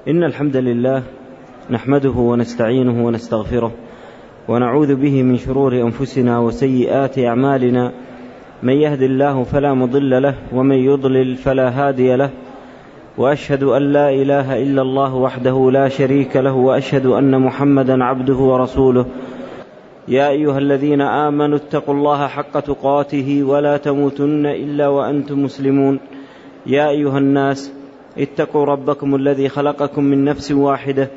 إن الحمد لله نحمده ونستعينه ونستغفره ونعوذ به من شرور أنفسنا وسيئات أعمالنا. من يهد الله فلا مضل له ومن يضلل فلا هادي له، وأشهد أن لا إله إلا الله وحده لا شريك له، وأشهد أن محمدا عبده ورسوله. يا أيها الذين آمنوا اتقوا الله حق تقاته ولا تموتن إلا وأنتم مسلمون. يا أيها الناس اتقوا ربكم الذي خلقكم من نفس واحدة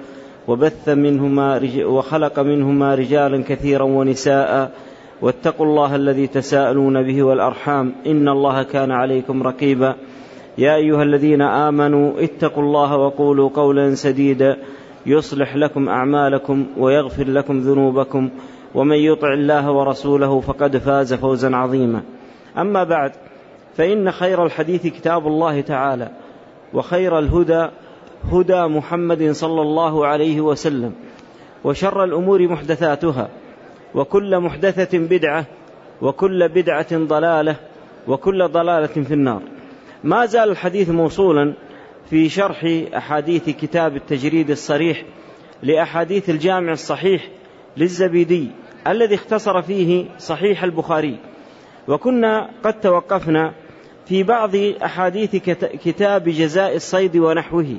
وخلق منهما رجالا كثيرا ونساء، واتقوا الله الذي تساءلون به والأرحام إن الله كان عليكم رقيبا. يا أيها الذين آمنوا اتقوا الله وقولوا قولا سديدا يصلح لكم أعمالكم ويغفر لكم ذنوبكم، ومن يطع الله ورسوله فقد فاز فوزا عظيما. أما بعد، فإن خير الحديث كتاب الله تعالى، وخير الهدى هدى محمد صلى الله عليه وسلم، وشر الأمور محدثاتها، وكل محدثة بدعة، وكل بدعة ضلالة، وكل ضلالة في النار. ما زال الحديث موصولا في شرح أحاديث كتاب التجريد الصريح لأحاديث الجامع الصحيح للزبيدي الذي اختصر فيه صحيح البخاري، وكنا قد توقفنا في بعض أحاديث كتاب جزاء الصيد ونحوه،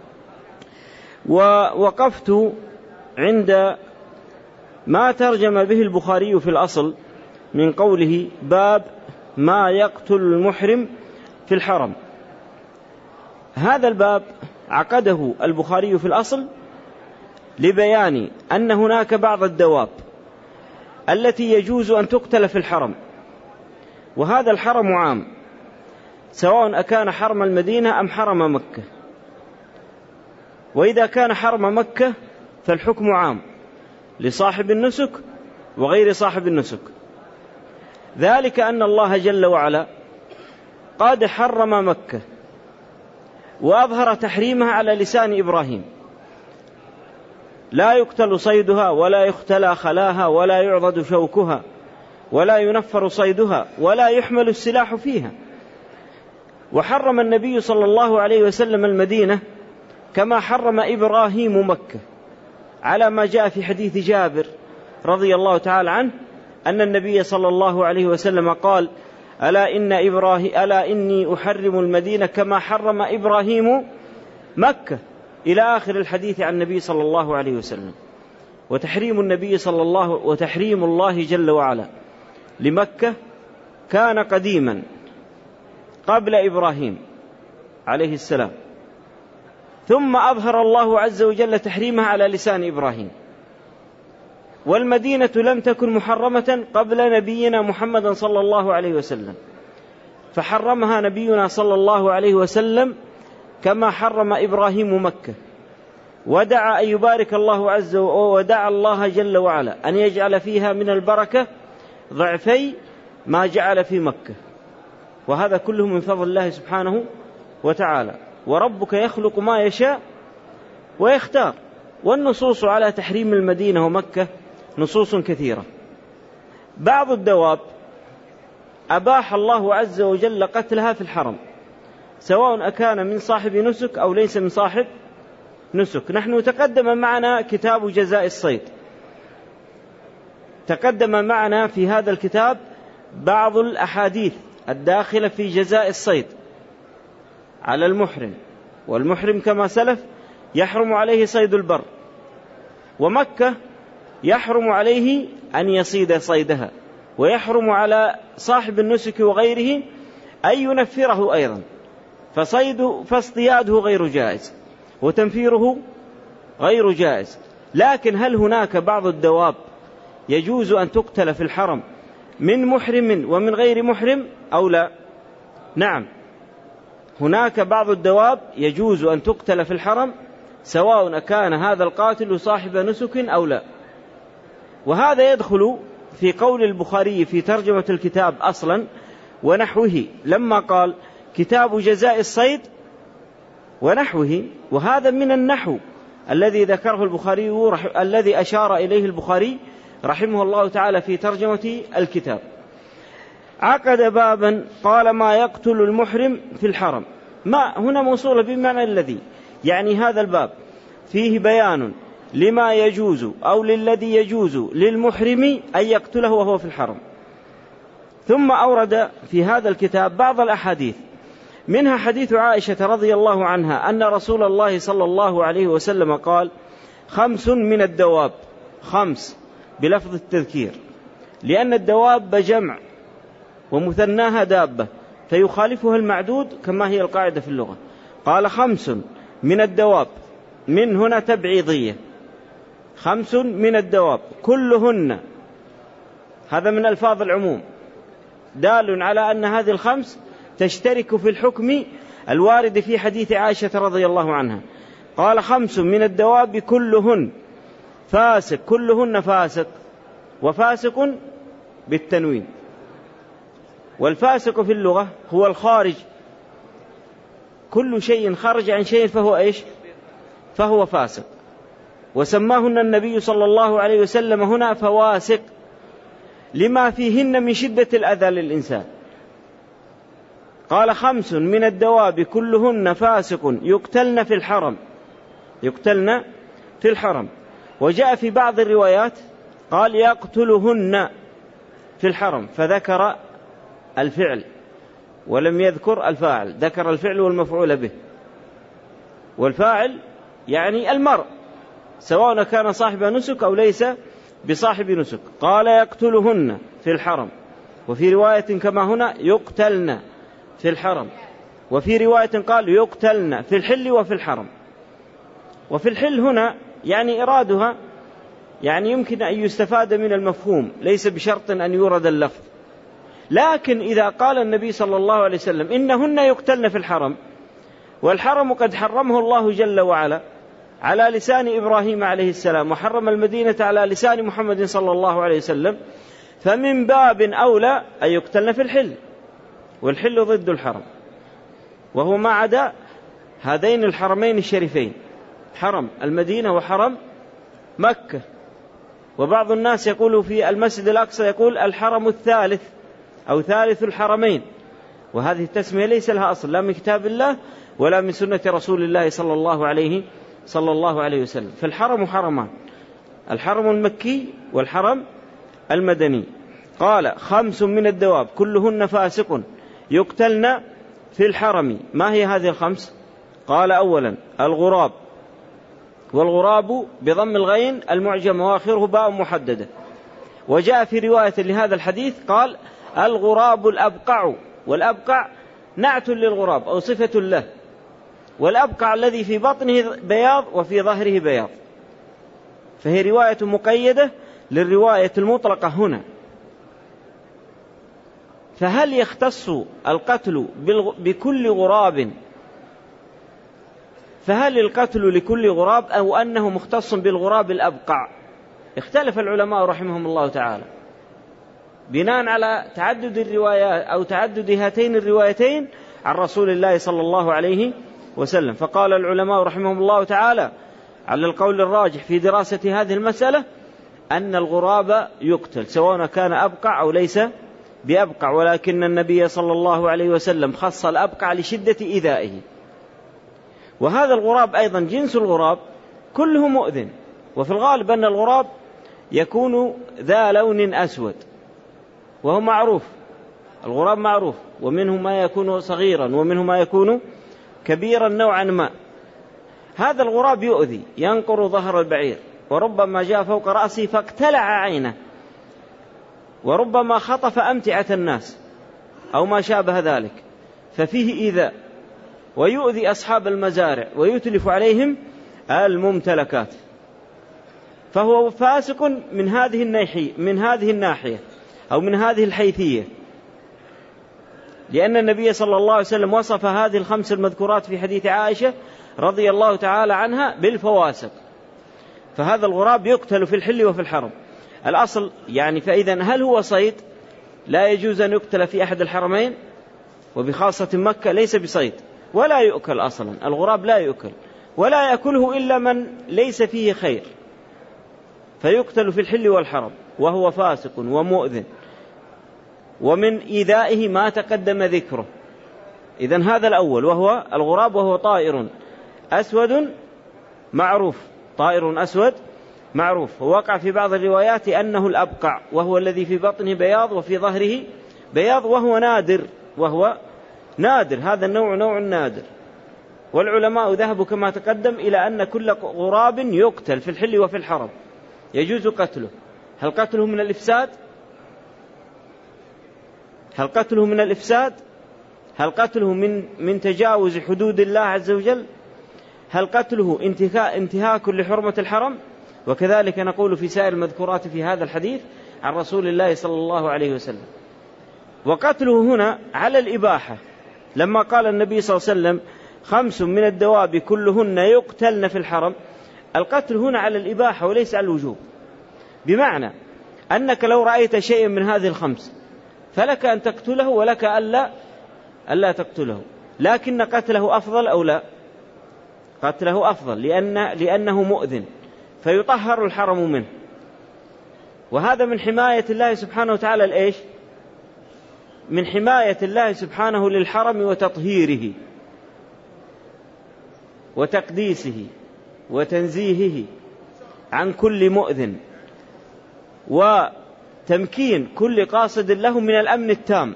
ووقفت عند ما ترجم به البخاري في الأصل من قوله باب ما يقتل المحرم في الحرم. هذا الباب عقده البخاري في الأصل لبيان أن هناك بعض الدواب التي يجوز أن تقتل في الحرم، وهذا الحرم عام، سواء أكان حرم المدينة أم حرم مكة. وإذا كان حرم مكة فالحكم عام لصاحب النسك وغير صاحب النسك، ذلك أن الله جل وعلا قد حرم مكة وأظهر تحريمها على لسان إبراهيم: لا يقتل صيدها ولا يختلى خلاها ولا يعضد شوكها ولا ينفر صيدها ولا يحمل السلاح فيها. وحرم النبي صلى الله عليه وسلم المدينة كما حرم إبراهيم مكة، على ما جاء في حديث جابر رضي الله تعالى عنه أن النبي صلى الله عليه وسلم قال: ألا إني أحرم المدينة كما حرم إبراهيم مكة، إلى آخر الحديث عن النبي صلى الله عليه وسلم. وتحريم الله جل وعلا لمكة كان قديما قبل إبراهيم عليه السلام، ثم أظهر الله عز وجل تحريمها على لسان إبراهيم. والمدينة لم تكن محرمة قبل نبينا محمد صلى الله عليه وسلم، فحرمها نبينا صلى الله عليه وسلم كما حرم إبراهيم مكة، ودعا أن يبارك الله عز وجل، ودعا الله جل وعلا أن يجعل فيها من البركة ضعفي ما جعل في مكة. وهذا كله من فضل الله سبحانه وتعالى. وربك يخلق ما يشاء ويختار. والنصوص على تحريم المدينة ومكة نصوص كثيرة. بعض الدواب أباح الله عز وجل قتلها في الحرم، سواء أكان من صاحب نسك أو ليس من صاحب نسك. نحن تقدم معنا كتاب جزاء الصيد، تقدم معنا في هذا الكتاب بعض الأحاديث الداخلة في جزاء الصيد على المحرم. والمحرم كما سلف يحرم عليه صيد البر، ومكة يحرم عليه أن يصيد صيدها، ويحرم على صاحب النسك وغيره أن ينفره أيضا، فاصطياده غير جائز وتنفيره غير جائز. لكن هل هناك بعض الدواب يجوز أن تقتل في الحرم من محرم ومن غير محرم أو لا؟ نعم، هناك بعض الدواب يجوز أن تقتل في الحرم، سواء كان هذا القاتل صاحب نسك أو لا. وهذا يدخل في قول البخاري في ترجمة الكتاب أصلا ونحوه، لما قال كتاب جزاء الصيد ونحوه. وهذا من النحو الذي ذكره البخاري، الذي أشار إليه البخاري رحمه الله تعالى في ترجمة الكتاب. عقد بابا قال ما يقتل المحرم في الحرم. ما هنا موصولة بمعنى الذي، يعني هذا الباب فيه بيان لما يجوز أو للذي يجوز للمحرم أن يقتله وهو في الحرم. ثم أورد في هذا الكتاب بعض الأحاديث، منها حديث عائشة رضي الله عنها أن رسول الله صلى الله عليه وسلم قال: 5 من الدواب، 5 بلفظ التذكير، لأن الدواب جمع ومثناها دابة فيخالفها المعدود كما هي القاعدة في اللغة. قال: 5 من الدواب، من هنا تبعيضية، 5 من الدواب كلهن، هذا من ألفاظ العموم دال على أن هذه ال5 تشترك في الحكم الوارد في حديث عائشة رضي الله عنها. قال: 5 من الدواب كلهن فاسق، كلهن فاسق، وفاسق بالتنوين. والفاسق في اللغة هو الخارج، كل شيء خرج عن شيء فهو إيش؟ فهو فاسق. وسماهن النبي صلى الله عليه وسلم هنا فواسق لما فيهن من شدة الأذى للإنسان. قال: 5 من الدواب كلهن فاسق يقتلن في الحرم، يقتلن في الحرم. وجاء في بعض الروايات قال: يقتلهن في الحرم، فذكر الفعل ولم يذكر الفاعل، ذكر الفعل والمفعول به. والفاعل يعني المرء، سواء كان صاحب نسك أو ليس بصاحب نسك. قال: يقتلهن في الحرم. وفي رواية كما هنا يقتلن في الحرم. وفي رواية قال: يقتلن في الحل وفي الحرم. وفي الحل هنا يعني إرادها، يعني يمكن أن يستفاد من المفهوم، ليس بشرط أن يورد اللفظ. لكن إذا قال النبي صلى الله عليه وسلم إنهن يقتلن في الحرم، والحرم قد حرمه الله جل وعلا على لسان إبراهيم عليه السلام، وحرم المدينة على لسان محمد صلى الله عليه وسلم، فمن باب أولى أن يقتلن في الحل، والحل ضد الحرم، وهو ما عدا هذين الحرمين الشريفين، حرم المدينة وحرم مكة. وبعض الناس يقول في المسجد الأقصى يقول الحرم الثالث أو ثالث الحرمين، وهذه التسمية ليس لها أصل لا من كتاب الله ولا من سنة رسول الله صلى الله عليه وسلم. فالحرم حرمان، الحرم المكي والحرم المدني. قال: 5 من الدواب كلهن فاسق يقتلن في الحرم. ما هي هذه ال5؟ قال: أولا الغراب، والغراب بضم الغين المعجم وآخره باء محددة. وجاء في رواية لهذا الحديث قال: الغراب الأبقع، والأبقع نعت للغراب أو صفة له، والأبقع الذي في بطنه بياض وفي ظهره بياض، فهي رواية مقيدة للرواية المطلقة هنا. فهل يختص القتل بكل غراب؟ فهل القتل لكل غراب أو أنه مختص بالغراب الأبقع؟ اختلف العلماء رحمهم الله تعالى بناء على تعدد الروايات أو تعدد هاتين الروايتين عن رسول الله صلى الله عليه وسلم. فقال العلماء رحمهم الله تعالى على القول الراجح في دراسة هذه المسألة أن الغراب يقتل سواء كان أبقع أو ليس بأبقع، ولكن النبي صلى الله عليه وسلم خص الأبقع لشدة إيذائه. وهذا الغراب أيضا جنس الغراب كله مؤذن، وفي الغالب أن الغراب يكون ذا لون أسود، وهو معروف، الغراب معروف، ومنه ما يكون صغيرا ومنه ما يكون كبيرا نوعا ما. هذا الغراب يؤذي، ينقر ظهر البعير، وربما جاء فوق رأسه فاقتلع عينه، وربما خطف أمتعة الناس أو ما شابه ذلك، ففيه إيذاء، ويؤذي أصحاب المزارع ويتلف عليهم الممتلكات. فهو فاسق من هذه الناحية أو من هذه الحيثية، لأن النبي صلى الله عليه وسلم وصف هذه ال5 المذكورات في حديث عائشة رضي الله تعالى عنها بالفواسق. فهذا الغراب يقتل في الحل وفي الحرم الأصل يعني. فإذا هل هو صيد؟ لا يجوز أن يقتل في أحد الحرمين، وبخاصة مكة ليس بصيد ولا يؤكل أصلا، الغراب لا يؤكل ولا يأكله إلا من ليس فيه خير، فيقتل في الحل والحرم وهو فاسق ومؤذن، ومن إيذائه ما تقدم ذكره. إذن هذا الأول وهو الغراب وهو طائر. أسود معروف، طائر أسود معروف. ووقع في بعض الروايات أنه الأبقع، وهو الذي في بطنه بياض وفي ظهره بياض، وهو نادر، هذا النوع نوع نادر. والعلماء ذهبوا كما تقدم إلى أن كل غراب يقتل في الحل وفي الحرم يجوز قتله. هل قتله من الإفساد؟ هل قتله من تجاوز حدود الله عز وجل؟ هل قتله انتهاك لحرمة الحرم؟ وكذلك نقول في سائر المذكورات في هذا الحديث عن رسول الله صلى الله عليه وسلم. وقتله هنا على الإباحة، لما قال النبي صلى الله عليه وسلم 5 من الدواب كلهن يقتلن في الحرم، القتل هنا على الإباحة وليس على الوجوب، بمعنى أنك لو رأيت شيئا من هذه ال5 فلك أن تقتله ولك ألا تقتله، لكن قتله أفضل أو لا؟ قتله أفضل، لأنه مؤذن فيطهر الحرم منه. وهذا من حماية الله سبحانه وتعالى الإيش؟ من حماية الله سبحانه للحرم وتطهيره وتقديسه وتنزيهه عن كل مؤذن، وتمكين كل قاصد له من الأمن التام.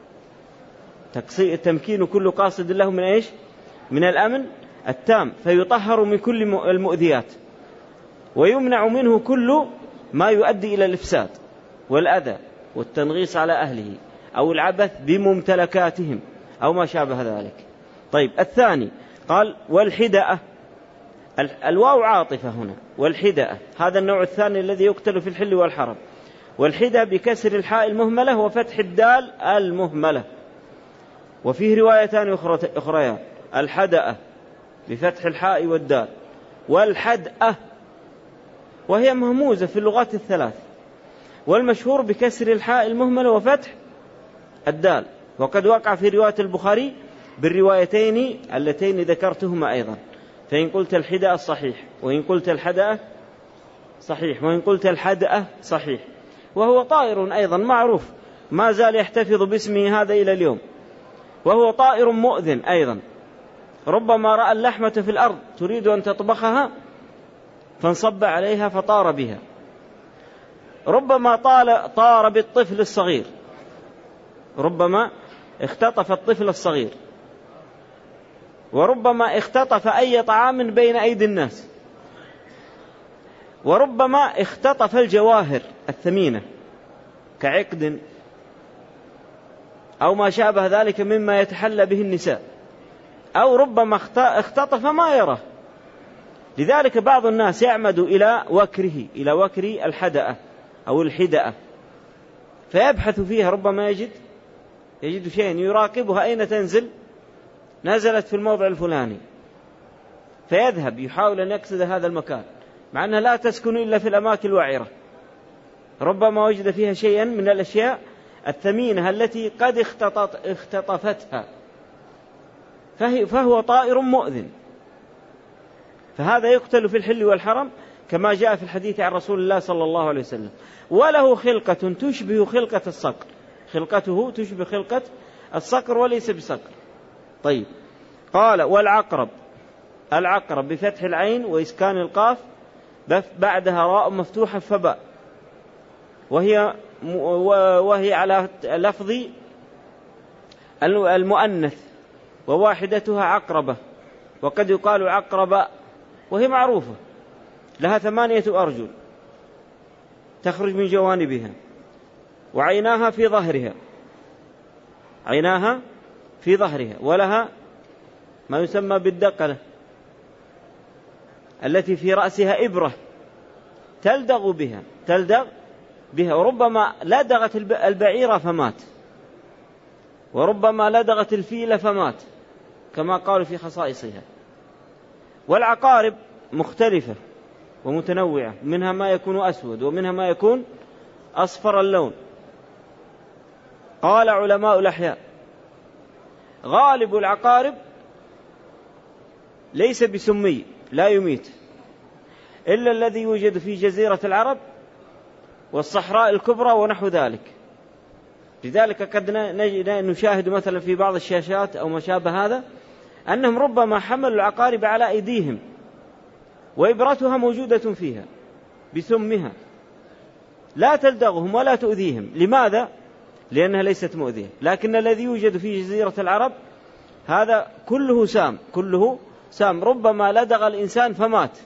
تمكين كل قاصد له من إيش؟ من الأمن التام، فيطهر من كل المؤذيات ويمنع منه كل ما يؤدي إلى الإفساد والأذى والتنغيص على أهله أو العبث بممتلكاتهم أو ما شابه ذلك. طيب، الثاني قال والحدأة، الواو عاطفة هنا، والحدأة هذا النوع الثاني الذي يقتل في الحل والحرم. والحدأ بكسر الحاء المهملة وفتح الدال المهملة. وفيه روايتان أخريان، الحدأة بفتح الحاء والدال، والحدأة وهي مهموزة في اللغات الثلاث، والمشهور بكسر الحاء المهملة وفتح الدال. وقد وقع في رواية البخاري بالروايتين اللتين ذكرتهما أيضا، فإن قلت الحدأة صحيح، وإن قلت الحدأة صحيح، وإن قلت الحدأة صحيح. وهو طائر أيضا معروف ما زال يحتفظ باسمه هذا إلى اليوم، وهو طائر مؤذن أيضا، ربما رأى اللحمة في الأرض تريد أن تطبخها فانصب عليها فطار بها، ربما طار بالطفل الصغير، ربما اختطف الطفل الصغير، وربما اختطف أي طعام بين أيدي الناس، وربما اختطف الجواهر الثمينة كعقد أو ما شابه ذلك مما يتحلى به النساء، أو ربما اختطف ما يراه. لذلك بعض الناس يعمد إلى وكر الحدأة أو الحدأة فيبحث فيها، ربما يجد شيئا يراقبها أين تنزل، نزلت في الموضع الفلاني، فيذهب يحاول أن يقصد هذا المكان مع أنها لا تسكن إلا في الأماكن الوعرة، ربما وجد فيها شيئا من الأشياء الثمينة التي قد اختطفتها، فهو طائر مؤذن، فهذا يقتل في الحل والحرم كما جاء في الحديث عن رسول الله صلى الله عليه وسلم. وله خلقة تشبه خلقة الصقر، خلقته تشبه خلقة الصقر وليس بصقر. طيب، قال والعقرب، العقرب بفتح العين وإسكان القاف بعدها راء مفتوحة فباء، وهي على لفظ المؤنث، وواحدتها عقربة، وقد يقال عقرباء، وهي معروفة، لها 8 أرجل تخرج من جوانبها، وعيناها في ظهرها، ولها ما يسمى بالدقنة التي في رأسها إبرة تلدغ بها، وربما لدغت البعيرة فمات، وربما لدغت الفيل فمات كما قالوا في خصائصها. والعقارب مختلفة ومتنوعة، منها ما يكون أسود ومنها ما يكون أصفر اللون. قال علماء الأحياء غالب العقارب ليس بسمي، لا يميت، إلا الذي يوجد في جزيرة العرب والصحراء الكبرى ونحو ذلك. لذلك قد نشاهد مثلا في بعض الشاشات أو ما شابه هذا أنهم ربما حملوا العقارب على أيديهم وإبرتها موجودة فيها بسمها، لا تلدغهم ولا تؤذيهم. لماذا؟ لأنها ليست مؤذية. لكن الذي يوجد في جزيرة العرب هذا كله سام، كله سام، ربما لدغ الإنسان فمات،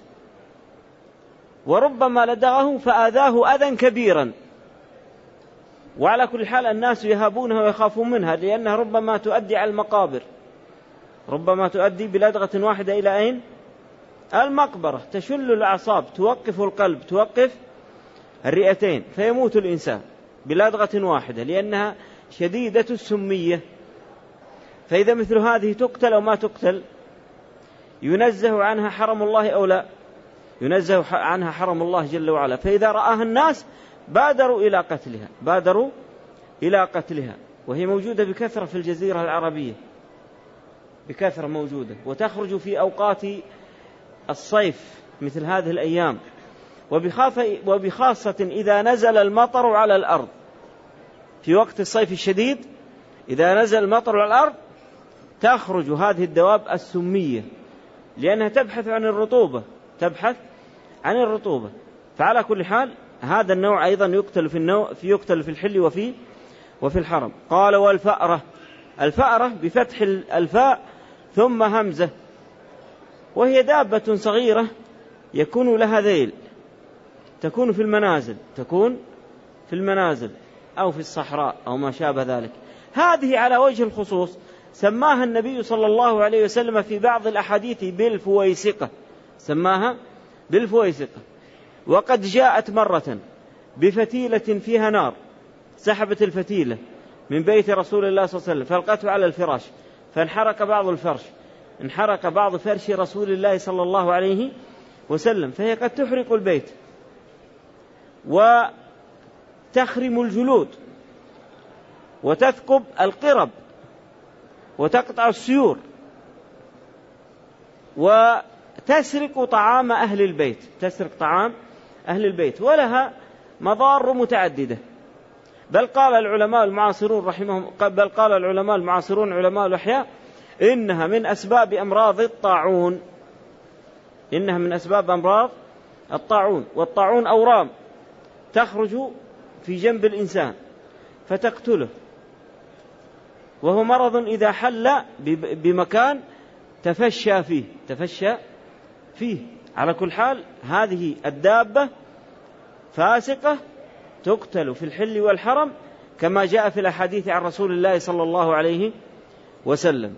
وربما لدغه فآذاه أذى كبيرا. وعلى كل حال الناس يهابونها ويخافون منها، لأنها ربما تؤدي على المقابر، ربما تؤدي بلدغة واحدة إلى أين؟ المقبرة، تشل الأعصاب، توقف القلب، توقف الرئتين، فيموت الإنسان بلدغة واحدة، لأنها شديدة السمية. فإذا مثل هذه تقتل أو ما تقتل، ينزه عنها حرم الله أو لا؟ ينزه عنها حرم الله جل وعلا. فإذا رآها الناس بادروا إلى قتلها، بادروا إلى قتلها. وهي موجودة بكثرة في الجزيرة العربية، بكثرة موجودة، وتخرج في أوقات الصيف مثل هذه الأيام، وبخاصة إذا نزل المطر على الأرض في وقت الصيف الشديد. إذا نزل المطر على الأرض تخرج هذه الدواب السمية، لأنها تبحث عن الرطوبة، تبحث عن الرطوبة. فعلى كل حال هذا النوع أيضا يقتل في الحل وفي الحرم. قال والفأرة، الفأرة بفتح الفاء ثم همزة، وهي دابة صغيرة يكون لها ذيل، تكون في المنازل، تكون في المنازل أو في الصحراء أو ما شابه ذلك. هذه على وجه الخصوص سماها النبي صلى الله عليه وسلم في بعض الأحاديث بالفويسقة، سماها بالفويسقة. وقد جاءت مرة بفتيلة فيها نار، سحبت الفتيلة من بيت رسول الله صلى الله عليه وسلم فألقته على الفراش، فانحرق بعض الفرش، انحرق بعض فرش رسول الله صلى الله عليه وسلم، فهي قد تحرق البيت وتخرم الجلود وتثقب القرب وتقطع السيور وتسرق طعام أهل البيت، تسرق طعام أهل البيت، ولها مضار متعددة. بل قال العلماء المعاصرون علماء الأحياء إنها من أسباب أمراض الطاعون، إنها من أسباب أمراض الطاعون. والطاعون أورام تخرج في جنب الإنسان فتقتله، وهو مرض إذا حل بمكان تفشى فيه. على كل حال هذه الدابة فاسقة تقتل في الحل والحرم، كما جاء في الأحاديث عن رسول الله صلى الله عليه وسلم.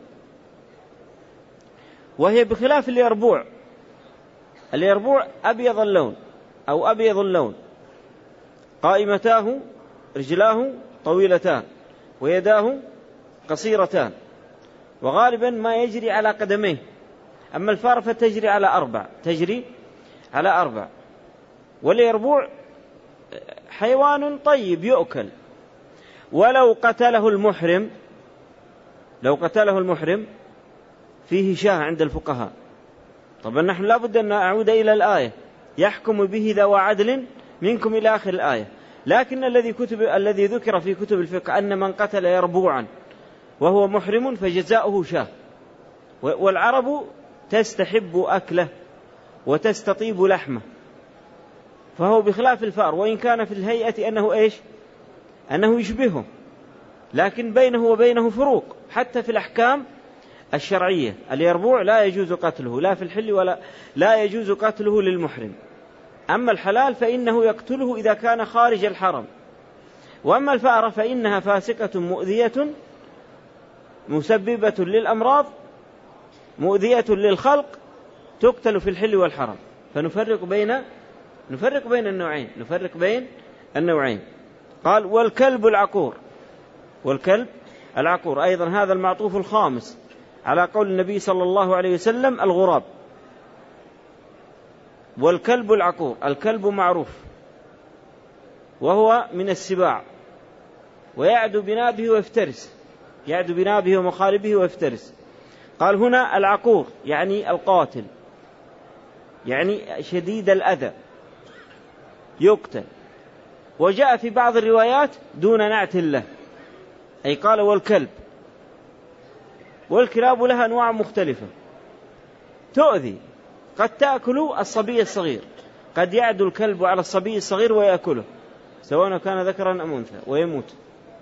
وهي بخلاف اليربوع، اليربوع أبيض اللون أو أبيض اللون، قائمتاه رجلاه طويلتان ويداه قصيرتان، وغالبا ما يجري على قدميه. أما الفار فتجري على أربع. واليربوع حيوان طيب يؤكل، ولو قتله المحرم فيه شاه عند الفقهاء. طبعا نحن لا بد أن نعود إلى الآية، يحكم به ذو عدل منكم إلى آخر الآية. لكن الذي ذكر في كتب الفقه أن من قتل يربوعا وهو محرم فجزاؤه شاه. والعرب تستحب أكله وتستطيب لحمه، فهو بخلاف الفار، وإن كان في الهيئة أنه يشبهه، لكن بينه وبينه فروق حتى في الأحكام الشرعية. اليربوع لا يجوز قتله لا في الحل ولا لا يجوز قتله للمحرم. أما الحلال فإنه يقتله إذا كان خارج الحرم. وأما الفأرة فإنها فاسقة مؤذية مسببة للأمراض مؤذية للخلق، تقتل في الحل والحرم. فنفرق بين النوعين. قال والكلب العقور أيضا هذا المعطوف الخامس على قول النبي صلى الله عليه وسلم الغراب. والكلب العقور، الكلب معروف وهو من السباع، ويعدو بنابه ومخالبه ويفترس. قال هنا العقور يعني القاتل، يعني شديد الأذى يقتل. وجاء في بعض الروايات دون نعت له، أي قال والكلب، والكلاب لها أنواع مختلفة تؤذي، قد تأكل الصبي الصغير، قد يعدو الكلب على الصبي الصغير ويأكله سواء كان ذكرا أم أنثى ويموت،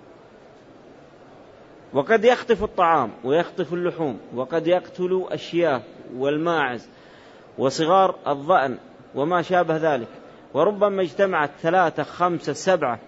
وقد يخطف الطعام ويخطف اللحوم، وقد يقتل الشياه والماعز وصغار الضأن وما شابه ذلك. وربما اجتمعت 3 5 7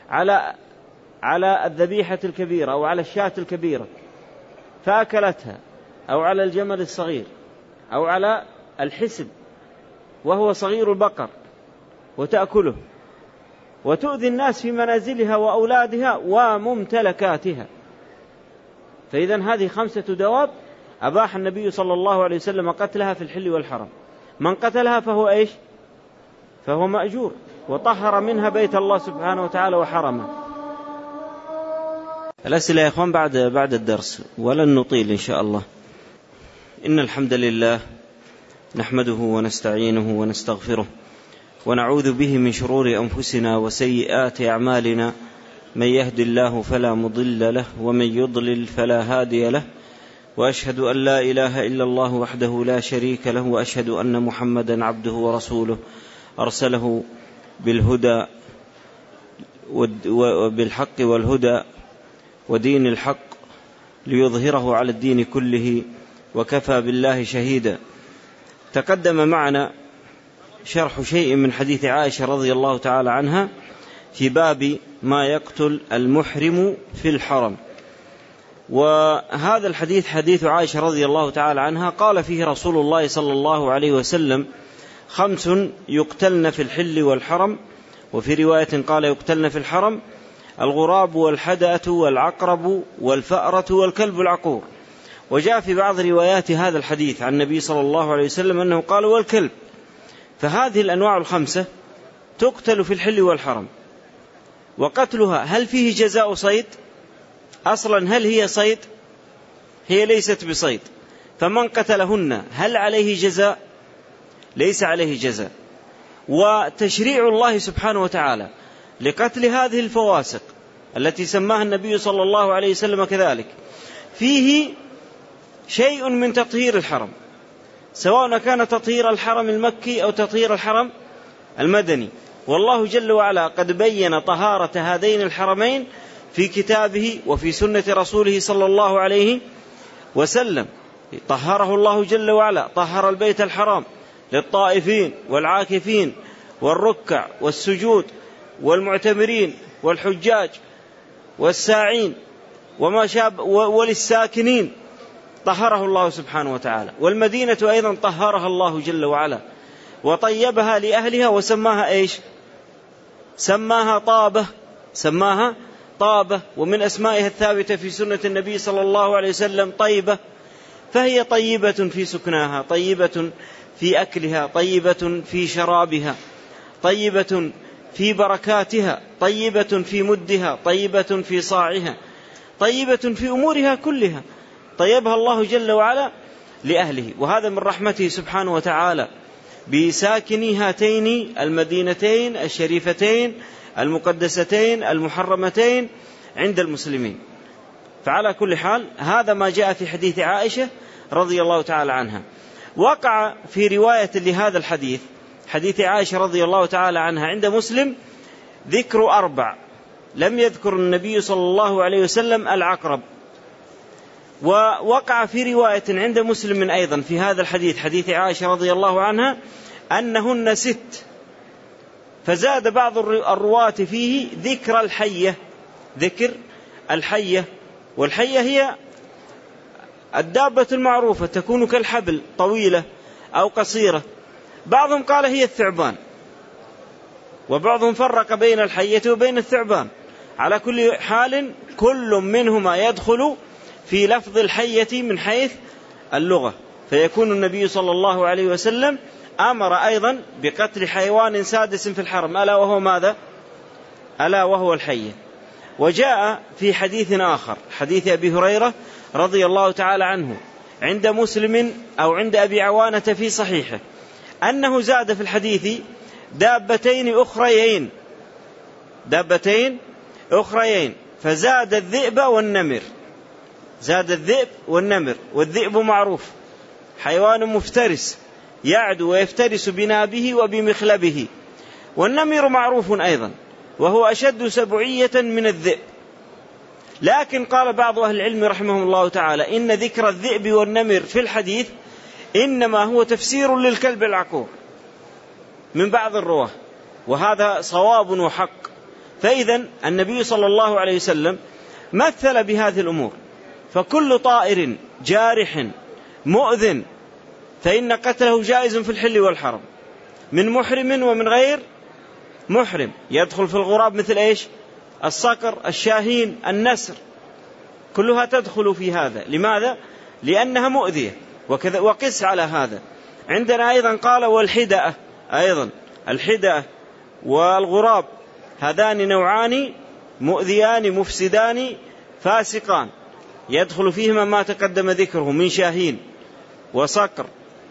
على الذبيحة الكبيرة أو على الشاة الكبيرة فأكلتها، أو على الجمل الصغير، أو على الحسب وهو صغير البقر وتأكله، وتؤذي الناس في منازلها وأولادها وممتلكاتها. فإذن هذه 5 دواب أباح النبي صلى الله عليه وسلم قتلها في الحل والحرم. من قتلها فهو إيش؟ فهو مأجور، وطهر منها بيت الله سبحانه وتعالى وحرمه. الأسئلة يا إخوان بعد الدرس، ولن نطيل إن شاء الله. إن الحمد لله نحمده ونستعينه ونستغفره، ونعوذ به من شرور أنفسنا وسيئات أعمالنا، من يهد الله فلا مضل له، ومن يضلل فلا هادي له، وأشهد أن لا إله إلا الله وحده لا شريك له، وأشهد أن محمدا عبده ورسوله أرسله بالهدى وبالحق والهدى ودين الحق ليظهره على الدين كله، وكفى بالله شهيدا. تقدم معنا شرح شيء من حديث عائشة رضي الله تعالى عنها في باب ما يقتل المحرم في الحرم. وهذا الحديث حديث عائشة رضي الله تعالى عنها قال فيه رسول الله صلى الله عليه وسلم: 5 يقتلن في الحل والحرم، وفي رواية قال يقتلن في الحرم: الغراب والحدأة والعقرب والفأرة والكلب العقور. وجاء في بعض روايات هذا الحديث عن النبي صلى الله عليه وسلم أنه قال والكلب. فهذه الأنواع ال5 تقتل في الحل والحرم. وقتلها هل فيه جزاء صيد؟ أصلا هل هي صيد؟ هي ليست بصيد. فمن قتلهن هل عليه جزاء؟ ليس عليه جزاء. وتشريع الله سبحانه وتعالى لقتل هذه الفواسق التي سماها النبي صلى الله عليه وسلم كذلك فيه شيء من تطهير الحرم، سواء كان تطهير الحرم المكي أو تطهير الحرم المدني. والله جل وعلا قد بين طهارة هذين الحرمين في كتابه وفي سنة رسوله صلى الله عليه وسلم. طهره الله جل وعلا، طهر البيت الحرام للطائفين والعاكفين والركع والسجود والمعتمرين والحجاج والساعين وما شابه وللساكنين، طهره الله سبحانه وتعالى. والمدينة أيضا طهرها الله جل وعلا وطيبها لأهلها وسماها إيش؟ سماها طابة. ومن أسمائها الثابتة في سنة النبي صلى الله عليه وسلم طيبة. فهي طيبة في سكناها، طيبة في أكلها، طيبة في شرابها، طيبة في بركاتها، طيبة في مدها، طيبة في صاعها، طيبة في أمورها كلها، طيبها الله جل وعلا لأهله. وهذا من رحمته سبحانه وتعالى بساكني هاتين المدينتين الشريفتين المقدستين المحرمتين عند المسلمين. فعلى كل حال هذا ما جاء في حديث عائشة رضي الله تعالى عنها. وقع في رواية لهذا الحديث، حديث عائشة رضي الله تعالى عنها، عند مسلم ذكر 4، لم يذكر النبي صلى الله عليه وسلم العقرب. ووقع في رواية عند مسلم أيضا في هذا الحديث، حديث عائشة رضي الله عنها، أنهن 6، فزاد بعض الرواة فيه ذكر الحية. والحية هي الدابة المعروفة، تكون كالحبل، طويلة أو قصيرة. بعضهم قال هي الثعبان، وبعضهم فرق بين الحية وبين الثعبان. على كل حال كل منهما يدخل في لفظ الحية من حيث اللغة. فيكون النبي صلى الله عليه وسلم أمر أيضا بقتل حيوان سادس في الحرم، ألا وهو ماذا؟ ألا وهو الحية. وجاء في حديث آخر، حديث أبي هريرة رضي الله تعالى عنه عند مسلم أو عند أبي عوانة في صحيحه، أنه زاد في الحديث دابتين أخريين، فزاد الذئب والنمر. زاد الذئب والنمر. والذئب معروف حيوان مفترس يعدو ويفترس بنابه وبمخلبه، والنمر معروف أيضا وهو أشد سبعية من الذئب. لكن قال بعض أهل العلم رحمهم الله تعالى إن ذكر الذئب والنمر في الحديث إنما هو تفسير للكلب العقور من بعض الرواه، وهذا صواب وحق. فإذا النبي صلى الله عليه وسلم مثل بهذه الأمور، فكل طائر جارح مؤذن فإن قتله جائز في الحل والحرم من محرم ومن غير محرم. يدخل في الغراب مثل إيش؟ الصقر، الشاهين، النسر، كلها تدخل في هذا. لماذا؟ لأنها مؤذية. وقس على هذا. عندنا أيضا قال والحدأة، أيضا الحدأة والغراب هذان نوعان مؤذيان مفسدان فاسقان يدخل فيهما ما تقدم ذكره من شاهين وصقر،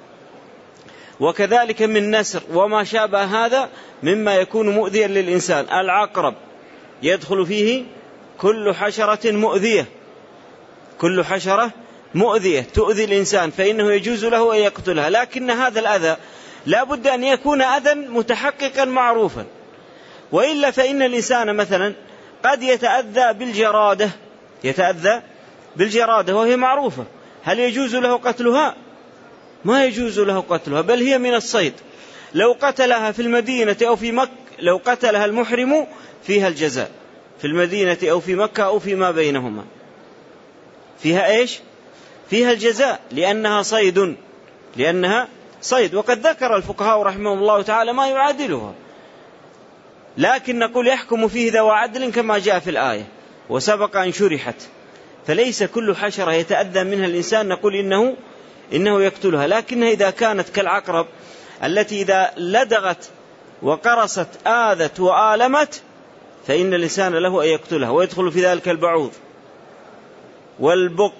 وكذلك من نسر وما شابه هذا مما يكون مؤذيا للإنسان. العقرب يدخل فيه كل حشرة مؤذية، كل حشرة مؤذية تؤذي الإنسان فإنه يجوز له أن يقتلها، لكن هذا الأذى لا بد أن يكون أذى متحققا معروفا، وإلا فإن الإنسان مثلا قد يتأذى بالجرادة وهي معروفة، هل يجوز له قتلها؟ ما يجوز له قتلها، بل هي من الصيد. لو قتلها في المدينة أو في مكة، لو قتلها المحرم فيها الجزاء، في المدينة أو في مكة أو فيما بينهما فيها إيش؟ فيها الجزاء، لأنها صيد. وقد ذكر الفقهاء رحمهم الله تعالى ما يعادلها، لكن نقول يحكم فيه ذو عدل كما جاء في الآية وسبق أن شرحت. فليس كل حشرة يتأذى منها الإنسان نقول إنه يقتلها، لكنها إذا كانت كالعقرب التي إذا لدغت وقرصت آذت وآلمت فإن الإنسان له أن يقتلها. ويدخل في ذلك البعوض والبق،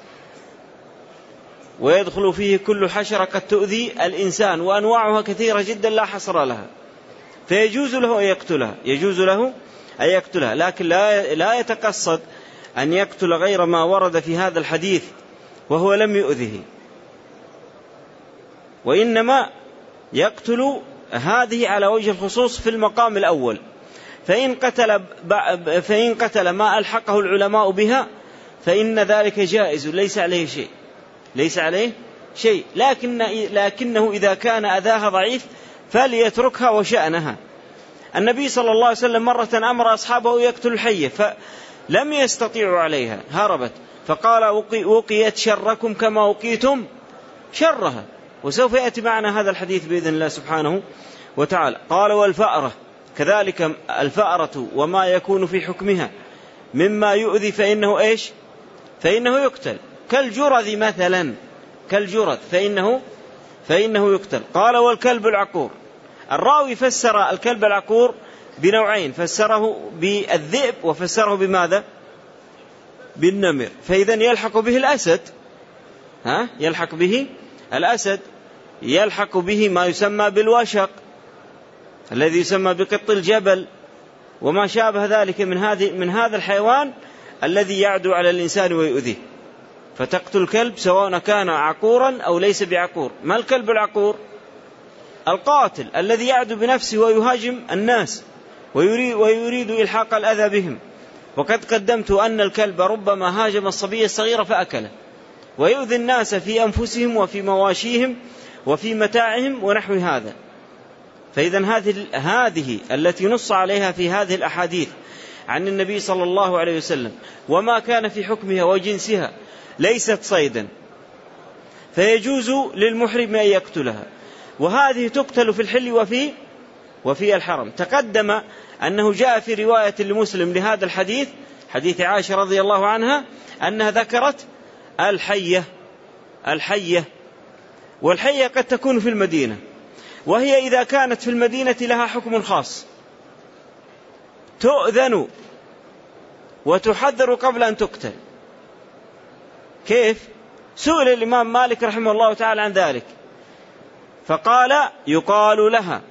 ويدخل فيه كل حشرة قد تؤذي الإنسان، وأنواعها كثيرة جدا لا حصر لها، فيجوز له أن يقتلها، لكن لا يتقصد أن يقتل غير ما ورد في هذا الحديث وهو لم يؤذه، وإنما يقتل هذه على وجه الخصوص في المقام الأول. فإن قتل ما ألحقه العلماء بها فإن ذلك جائز ليس عليه شيء، لكنه إذا كان أذاها ضعيف فليتركها وشأنها. النبي صلى الله عليه وسلم مرة أمر أصحابه يقتل الحية فلم يستطيعوا عليها، هربت، فقال وقيت شركم كما وقيتم شرها. وسوف يأتي معنا هذا الحديث بإذن الله سبحانه وتعالى. قال والفأرة كذلك، الفأرة وما يكون في حكمها مما يؤذي فإنه إيش؟ فإنه يقتل، كالجرذ مثلا، فإنه يقتل. قال والكلب العقور، الراوي فسر الكلب العقور بنوعين، فسره بالذئب وفسره بماذا؟ بالنمر. فإذا يلحق به الأسد، يلحق به ما يسمى بالوشق الذي يسمى بقط الجبل وما شابه ذلك من هذا الحيوان الذي يعدو على الإنسان ويؤذيه. فتقتل الكلب سواء كان عقورا أو ليس بعقور. ما الكلب العقور؟ القاتل الذي يعدو بنفسه ويهاجم الناس ويريد إلحاق الأذى بهم. وقد قدمت أن الكلب ربما هاجم الصبي الصغير فأكله، ويؤذي الناس في أنفسهم وفي مواشيهم وفي متاعهم ونحو هذا. فإذا هذه التي نص عليها في هذه الأحاديث عن النبي صلى الله عليه وسلم وما كان في حكمها وجنسها ليست صيدا، فيجوز للمحرم أن يقتلها، وهذه تقتل في الحل وفي الحرم. تقدم أنه جاء في رواية لمسلم لهذا الحديث، حديث عائشة رضي الله عنها، أنها ذكرت الحية، والحية قد تكون في المدينة، وهي إذا كانت في المدينة لها حكم خاص، تؤذن وتحذر قبل أن تقتل. كيف؟ سئل الإمام مالك رحمه الله تعالى عن ذلك فقال يقال لها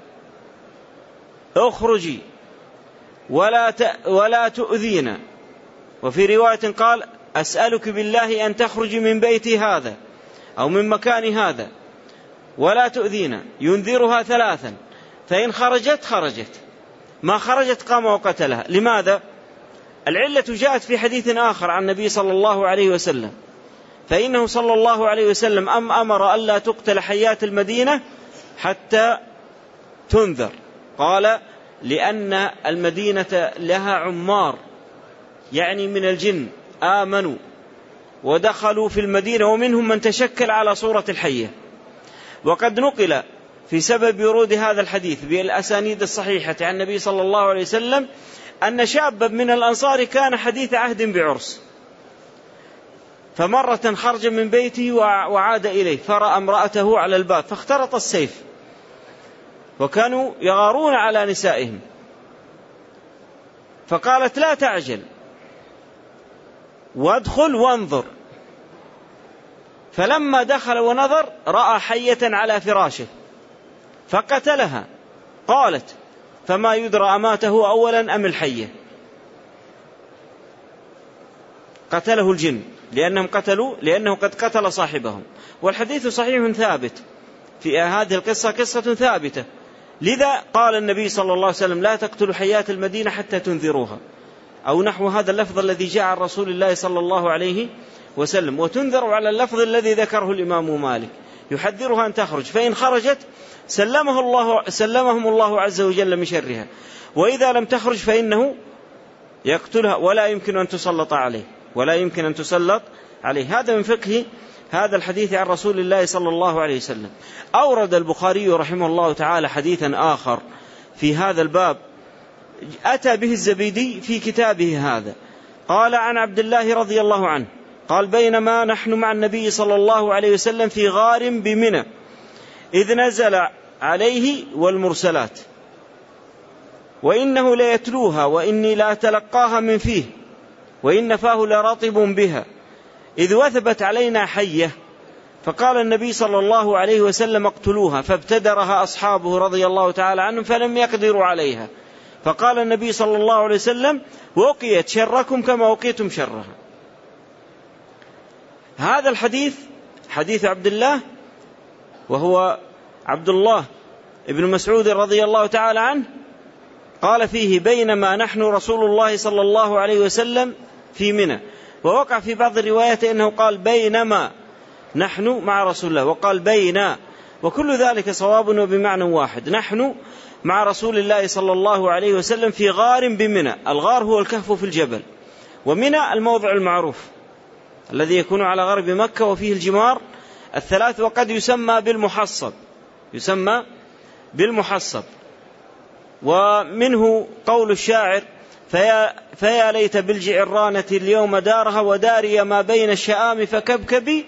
اخرجي ولا تؤذينا، وفي رواية قال أسألك بالله أن تخرج من بيتي هذا أو من مكان هذا ولا تؤذينا، ينذرها 3، فإن خرجت، ما خرجت قام وقتلها. لماذا؟ العلة جاءت في حديث آخر عن النبي صلى الله عليه وسلم، فإنه صلى الله عليه وسلم أمر ألا تقتل حيات المدينة حتى تنذر. قال: لأن المدينة لها عمار، يعني من الجن آمنوا ودخلوا في المدينة، ومنهم من تشكل على صورة الحية. وقد نقل في سبب ورود هذا الحديث بالأسانيد الصحيحة عن النبي صلى الله عليه وسلم أن شابا من الأنصار كان حديث عهد بعرس، فمرة خرج من بيته وعاد إليه فرأى امرأته على الباب فاخترط السيف، وكانوا يغارون على نسائهم، فقالت: لا تعجل وادخل وانظر. فلما دخل ونظر رأى حية على فراشه فقتلها. قالت: فما يدرى أماته أولا أم الحية؟ قتله الجن لأنه قد قتل صاحبهم. والحديث صحيح ثابت في هذه القصة، قصة ثابتة. لذا قال النبي صلى الله عليه وسلم: لا تقتلوا حيات المدينة حتى تنذروها، أو نحو هذا اللفظ الذي جاء عن رسول الله صلى الله عليه وسلم. وتنذر على اللفظ الذي ذكره الإمام مالك، يحذرها أن تخرج، فإن خرجت سلمهم الله عز وجل من شرها، وإذا لم تخرج فإنه يقتلها ولا يمكن أن تسلط عليه. هذا من فقه هذا الحديث عن رسول الله صلى الله عليه وسلم. أورد البخاري رحمه الله تعالى حديثا آخر في هذا الباب أتى به الزبيدي في كتابه هذا. قال: عن عبد الله رضي الله عنه قال: بينما نحن مع النبي صلى الله عليه وسلم في غار بمنى إذ نزل عليه والمرسلات، وإنه ليتلوها وإني لا أتلقاها من فيه، وإن فاه لرطب بها، إذ وثبت علينا حية، فقال النبي صلى الله عليه وسلم: اقتلوها، فابتدرها أصحابه رضي الله تعالى عنهم فلم يقدروا عليها، فقال النبي صلى الله عليه وسلم: وقيت شركم كما وقيتم شرها. هذا الحديث حديث عبد الله، وهو عبد الله ابن مسعود رضي الله تعالى عنه، قال فيه: بينما نحن رسول الله صلى الله عليه وسلم في منى. ووقع في بعض الروايات أنه قال: بينما نحن مع رسول الله، وقال بينا، وكل ذلك صواب وبمعنى واحد. نحن مع رسول الله صلى الله عليه وسلم في غار بمنى. الغار هو الكهف في الجبل، ومنى الموضع المعروف الذي يكون على غرب مكة، وفيه الجمار 3، وقد يسمى بالمحصب. ومنه قول الشاعر: فيا ليت بالجعرانة اليوم دارها، وداري ما بين الشآم فكبكبي،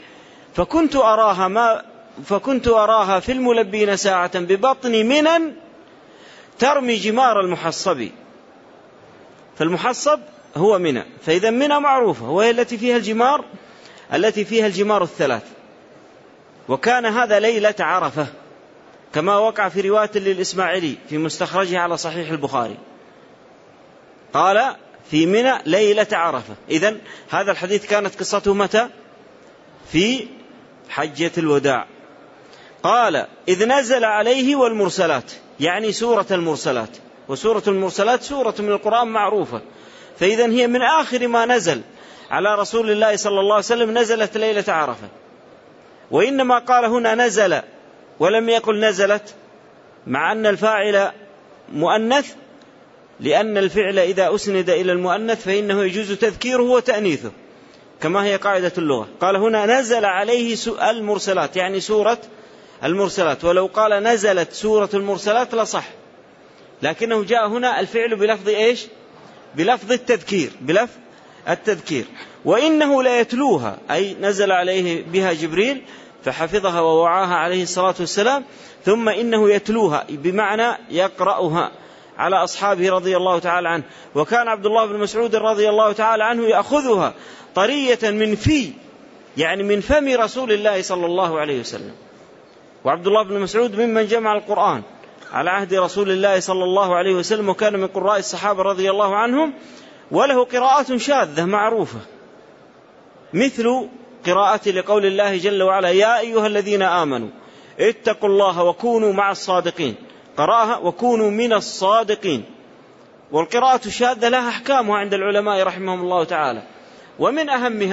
فكنت أراها في الملبين ساعة ببطن منى ترمي جمار المحصب. فالمحصب هو منى، فإذا منى معروفة، وهي التي فيها الجمار 3. وكان هذا ليلة عرفة، كما وقع في رواية للإسماعيلي في مستخرجه على صحيح البخاري، قال: في منى ليلة عرفة. إذن هذا الحديث كانت قصته متى؟ في حجة الوداع. قال: إذ نزل عليه والمرسلات، يعني سورة المرسلات، وسورة المرسلات سورة من القرآن معروفة، فإذن هي من آخر ما نزل على رسول الله صلى الله عليه وسلم، نزلت ليلة عرفة. وإنما قال هنا نزل ولم يقل نزلت، مع أن الفاعل مؤنث، لأن الفعل إذا أسند إلى المؤنث فإنه يجوز تذكيره وتأنيثه، كما هي قاعدة اللغة. قال هنا نزل عليه المرسلات، يعني سورة المرسلات، ولو قال نزلت سورة المرسلات لصح، لكنه جاء هنا الفعل بلفظ إيش؟ بلفظ التذكير. وإنه ليتلوها، أي نزل عليه بها جبريل فحفظها ووعاها عليه الصلاة والسلام، ثم إنه يتلوها بمعنى يقرأها على أصحابه رضي الله تعالى عنه. وكان عبد الله بن مسعود رضي الله تعالى عنه يأخذها طرية من يعني من فم رسول الله صلى الله عليه وسلم. وعبد الله بن مسعود ممن جمع القرآن على عهد رسول الله صلى الله عليه وسلم، وكان من قراء الصحابة رضي الله عنهم، وله قراءات شاذة معروفة، مثل قراءة لقول الله جل وعلا يا أيها الذين آمنوا اتقوا الله وكونوا مع الصادقين، قرأها وكونوا من الصادقين. والقراءة الشاذة لها أحكامها عند العلماء رحمهم الله تعالى، ومن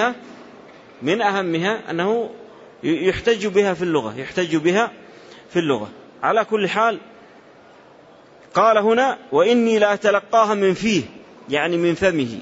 أهمها أنه يحتج بها في اللغة. على كل حال قال هنا وإني لا أتلقاها من فيه، يعني من فمه،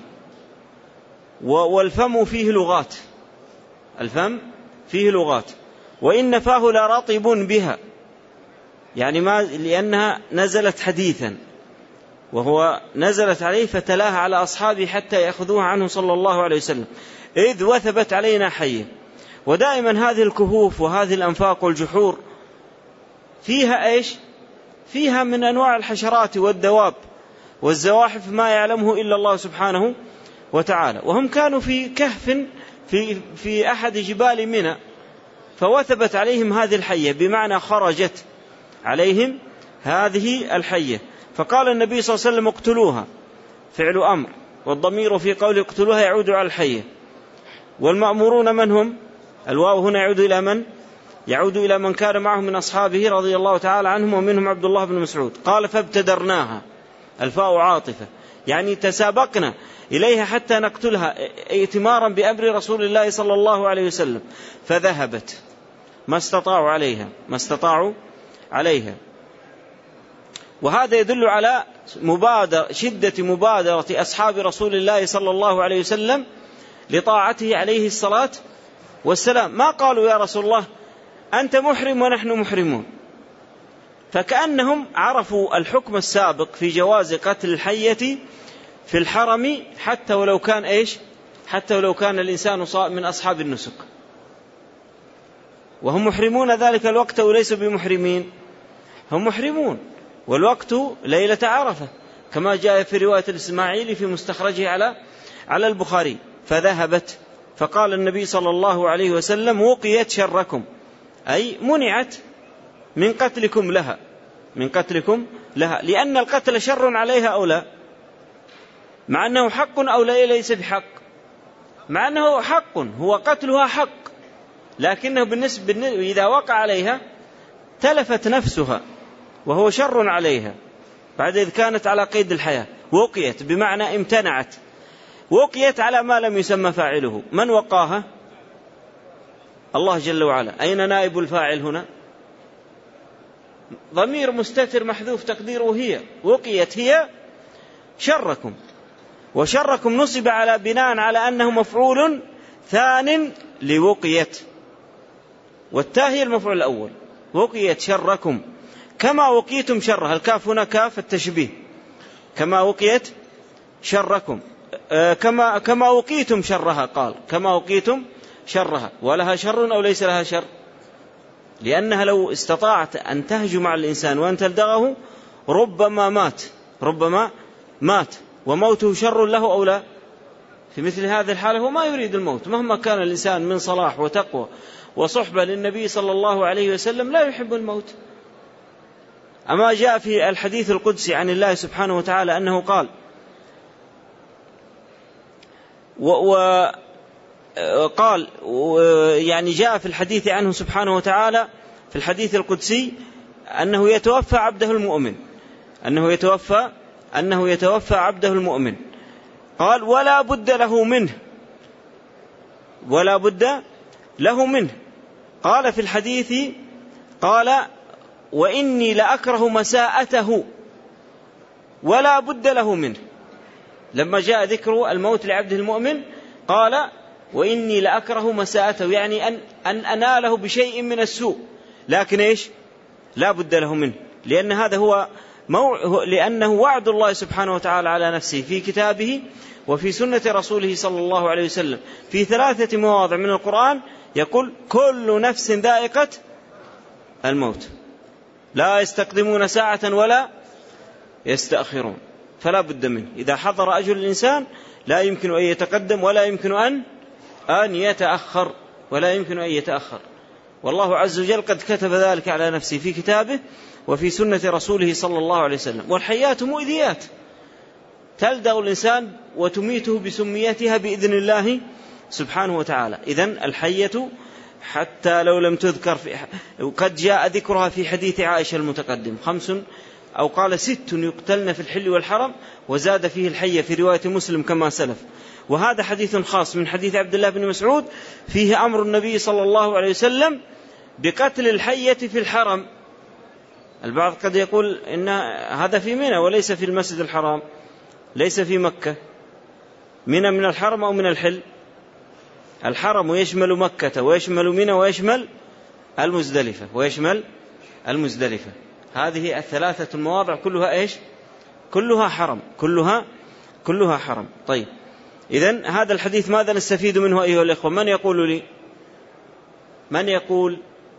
والفم فيه لغات، الفم فيه لغات. وإن فاه لرطب بها، يعني لأنها نزلت حديثا، وهو نزلت عليه فتلاها على أصحابه حتى يأخذوها عنه صلى الله عليه وسلم، إذ وثبت علينا حية. ودائما هذه الكهوف وهذه الأنفاق والجحور فيها إيش؟ فيها من أنواع الحشرات والدواب والزواحف ما يعلمه إلا الله سبحانه وتعالى. وهم كانوا في كهف في أحد جبال منى، فوثبت عليهم هذه الحية، بمعنى خرجت عليهم هذه الحية، فقال النبي صلى الله عليه وسلم اقتلوها، فعل أمر، والضمير في قول اقتلوها يعود على الحية. والمأمورون من هم؟ الواو هنا يعود إلى من؟ يعود إلى من كان معه من أصحابه رضي الله تعالى عنهم، ومنهم عبد الله بن مسعود. قال فابتدرناها، الفاء عاطفة، يعني تسابقنا إليها حتى نقتلها ائتمارا بأمر رسول الله صلى الله عليه وسلم، فذهبت، ما استطاعوا عليها. وهذا يدل على شدة مبادرة أصحاب رسول الله صلى الله عليه وسلم لطاعته عليه الصلاة والسلام. ما قالوا يا رسول الله أنت محرم ونحن محرمون، فكأنهم عرفوا الحكم السابق في جواز قتل الحية في الحرم، حتى ولو كان إيش؟ حتى ولو كان الإنسان من أصحاب النسك، وهم محرمون ذلك الوقت وليسوا بمحرمين، هم محرمون، والوقت ليلة عرفة كما جاء في رواية الإسماعيلي في مستخرجه على البخاري. فذهبت، فقال النبي صلى الله عليه وسلم وقيت شركم، أي منعت من قتلكم لها، لأن القتل شر عليها أو لا؟ مع أنه حق أو لا ليس بحق؟ مع أنه حق، هو قتلها حق، لكنه بالنسبة إذا وقع عليها تلفت نفسها وهو شر عليها بعد إذ كانت على قيد الحياة. وقيت بمعنى امتنعت، وقيت على ما لم يسمى فاعله. من وقاها؟ الله جل وعلا. أين نائب الفاعل هنا؟ ضمير مستتر محذوف تقديره هي، وقيت هي شركم، وشركم نصب على بناء على أنه مفعول ثان لوقيت، والتاء هي المفعول الأول. وقيت شركم كما وقيتم شرها، الكاف هنا كاف التشبيه، كما وقيت شركم، كما وقيتم شرها، قال كما وقيتم شرها. ولها شر أو ليس لها شر؟ لأنها لو استطاعت أن تهجم على الإنسان وأن تلدغه ربما مات، وموته شر له أو لا؟ في مثل هذه الحالة هو ما يريد الموت، مهما كان الإنسان من صلاح وتقوى وصحبة للنبي صلى الله عليه وسلم لا يحب الموت. أما جاء في الحديث القدسي عن الله سبحانه وتعالى أنه قال يعني جاء في الحديث عنه سبحانه وتعالى في الحديث القدسي أنه يتوفى عبده المؤمن، أنه يتوفى عبده المؤمن. قال ولا بد له منه. قال في الحديث قال وإني لأكره مساءته، ولا بد له منه. لما جاء ذكر الموت لعبده المؤمن قال وإني لأكره مساءته، يعني أن أناله بشيء من السوء، لكن إيش؟ لا بد له منه، لأن هذا هو لأنه وعد الله سبحانه وتعالى على نفسه في كتابه وفي سنة رسوله صلى الله عليه وسلم في 3 مواضع من القرآن، يقول كل نفس ذائقة الموت، لا يستقدمون ساعة ولا يستأخرون، فلا بد منه. إذا حضر أجل الإنسان لا يمكن أن يتقدم ولا يمكن أن يتأخر، والله عز وجل قد كتب ذلك على نفسه في كتابه وفي سنة رسوله صلى الله عليه وسلم. والحيات مؤذيات، تلدغ الإنسان وتميته بسميتها بإذن الله سبحانه وتعالى. إذن الحية حتى لو لم تذكر وقد جاء ذكرها في حديث عائشة المتقدم 5 أو قال 6 يقتلن في الحل والحرم، وزاد فيه الحية في رواية مسلم كما سلف. وهذا حديث خاص من حديث عبد الله بن مسعود فيه أمر النبي صلى الله عليه وسلم بقتل الحية في الحرم. البعض قد يقول إن هذا في منى وليس في المسجد الحرام، ليس في مكة. منى من الحرم أو من الحل؟ الحرم ويشمل مكة ويشمل منى ويشمل المزدلفة ويشمل المزدلفة. هذه الثلاثة المواضع كلها إيش؟ كلها حرم، كلها حرم. طيب إذن هذا الحديث ماذا نستفيد منه أيها الإخوة؟ من يقول لي؟ من يقول؟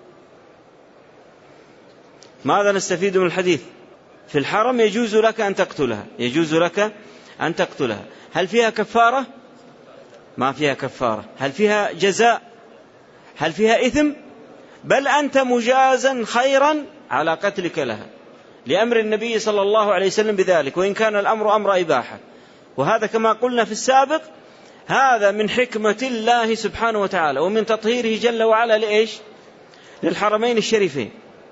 ماذا نستفيد من الحديث؟ في الحرم يجوز لك أن تقتلها، يجوز لك أن تقتلها. هل فيها كفارة؟ ما فيها كفارة. هل فيها جزاء؟ هل فيها إثم؟ بل أنت مجازا خيرا على قتلك لها لأمر النبي صلى الله عليه وسلم بذلك، وإن كان الأمر أمر إباحة. وهذا كما قلنا في السابق هذا من حكمة الله سبحانه وتعالى ومن تطهيره جل وعلا لإيش؟ للحرمين الشريفين.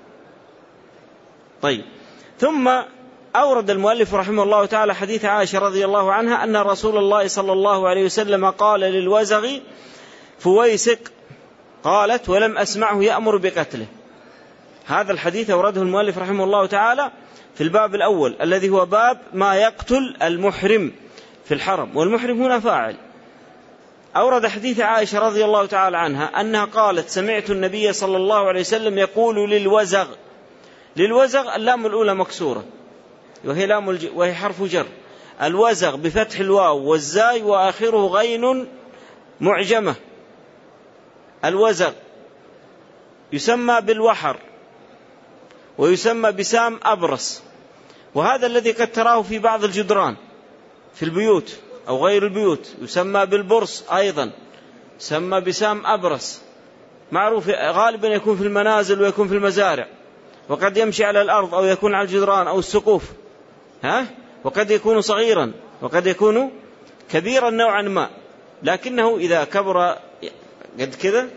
طيب ثم أورد المؤلف رحمه الله تعالى حديث عائشة رضي الله عنها أن رسول الله صلى الله عليه وسلم قال للوزغ فويسق قالت ولم أسمعه يأمر بقتله. هذا الحديث أورده المؤلف رحمه الله تعالى في الباب الأول الذي هو باب ما يقتل المحرم في الحرم، والمحرم هنا فاعل. أورد حديث عائشة رضي الله تعالى عنها أنها قالت سمعت النبي صلى الله عليه وسلم يقول للوزغ. للوزغ اللام الأولى مكسورة وهي حرف جر. الوزغ بفتح الواو والزاي وآخره غين معجمة. الوزغ يسمى بالوحر ويسمى بسام أبرص، وهذا الذي قد تراه في بعض الجدران في البيوت أو غير البيوت يسمى بالبرص، أيضا يسمى بسام أبرص، معروف غالبا يكون في المنازل ويكون في المزارع، وقد يمشي على الأرض أو يكون على الجدران أو السقوف، وقد يكون صغيرا وقد يكون كبيرا نوعا ما، لكنه إذا كبر قد كذا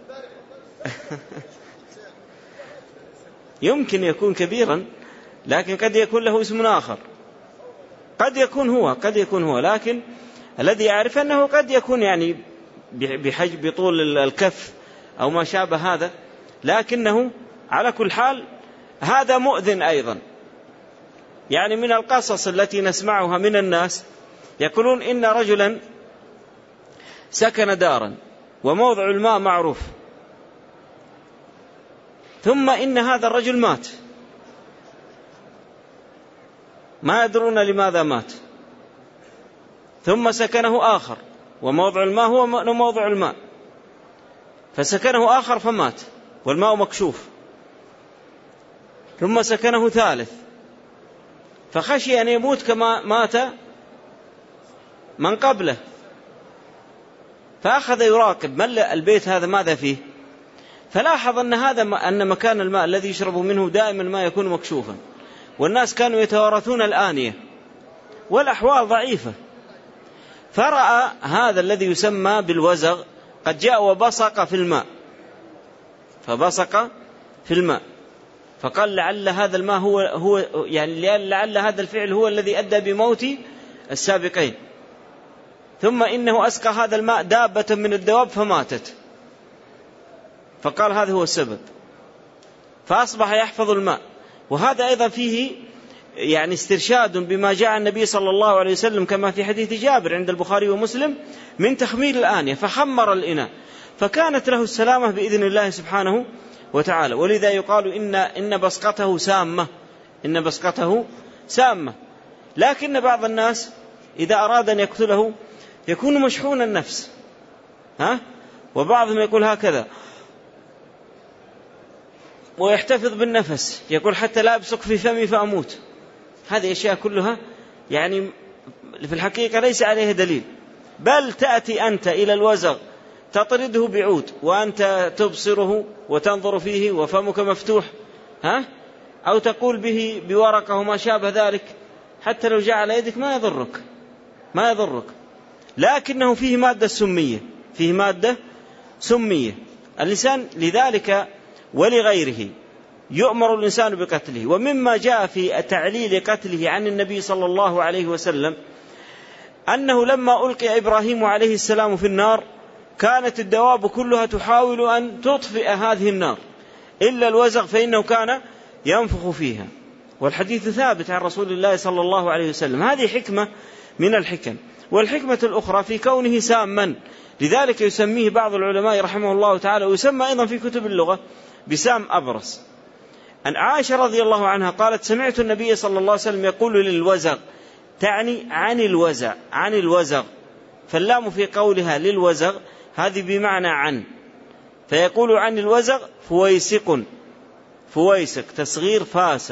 يمكن يكون كبيرا، لكن قد يكون له اسم آخر، قد يكون هو لكن الذي أعرف أنه قد يكون يعني بحجم بطول الكف أو ما شابه هذا، لكنه على كل حال هذا مؤذن أيضا. يعني من القصص التي نسمعها من الناس يقولون إن رجلا سكن دارا وموضع الماء معروف، ثم إن هذا الرجل مات، ما يدرون لماذا مات، ثم سكنه آخر وموضع الماء هو موضع الماء، فسكنه آخر فمات والماء مكشوف، ثم سكنه ثالث فخشي أن يموت كما مات من قبله، فأخذ يراقب من البيت هذا ماذا فيه، فلاحظ أن مكان الماء الذي يشرب منه دائما ما يكون مكشوفا، والناس كانوا يتوارثون الآنية والأحوال ضعيفة، فرأى هذا الذي يسمى بالوزغ قد جاء وبصق في الماء، فبصق في الماء، فقال لعل هذا الماء هو يعني لعل هذا الفعل هو الذي أدى بموت السابقين، ثم إنه أسقى هذا الماء دابة من الدواب فماتت، فقال هذا هو السبب، فأصبح يحفظ الماء. وهذا أيضا فيه يعني استرشاد بما جاء النبي صلى الله عليه وسلم كما في حديث جابر عند البخاري ومسلم من تخمير الآنية، فخمر الإناء فكانت له السلامة بإذن الله سبحانه وتعالى. ولذا يقال إن بصقته سامة، إن بصقته سامة. لكن بعض الناس إذا أراد أن يقتله يكون مشحون النفس، وبعضهم يقول هكذا ويحتفظ بالنفس، يقول حتى لا أبصق في فمي فأموت. هذه أشياء كلها يعني في الحقيقة ليس عليها دليل، بل تأتي أنت إلى الوزغ تطرده بعود وأنت تبصره وتنظر فيه وفمك مفتوح، أو تقول به بورقة وما شابه ذلك، حتى لو جاء على يدك ما يضرك، لكنه فيه مادة سمية، فيه مادة سمية. الإنسان لذلك ولغيره يؤمر الإنسان بقتله. ومما جاء في تعليل قتله عن النبي صلى الله عليه وسلم أنه لما ألقي إبراهيم عليه السلام في النار كانت الدواب كلها تحاول أن تطفئ هذه النار إلا الوزغ فإنه كان ينفخ فيها، والحديث ثابت عن رسول الله صلى الله عليه وسلم. هذه حكمة من الحكم. والحكمة الأخرى في كونه ساما، لذلك يسميه بعض العلماء رحمه الله تعالى، ويسمى أيضا في كتب اللغة بسام أبرص. أن عائشة رضي الله عنها قالت سمعت النبي صلى الله عليه وسلم يقول للوزغ، تعني عن الوزغ، فاللام في قولها للوزغ هذه بمعنى عن، فيقول عن الوزغ فويسق تصغير فاسق.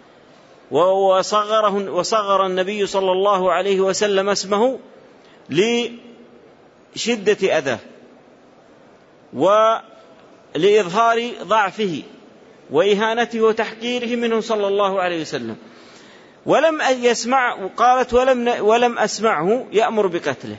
وصغر النبي صلى الله عليه وسلم اسمه لشدة أذاه ولإظهار ضعفه وإهانته وتحقيره منه صلى الله عليه وسلم. ولم يسمع، قالت ولم أسمعه يأمر بقتله.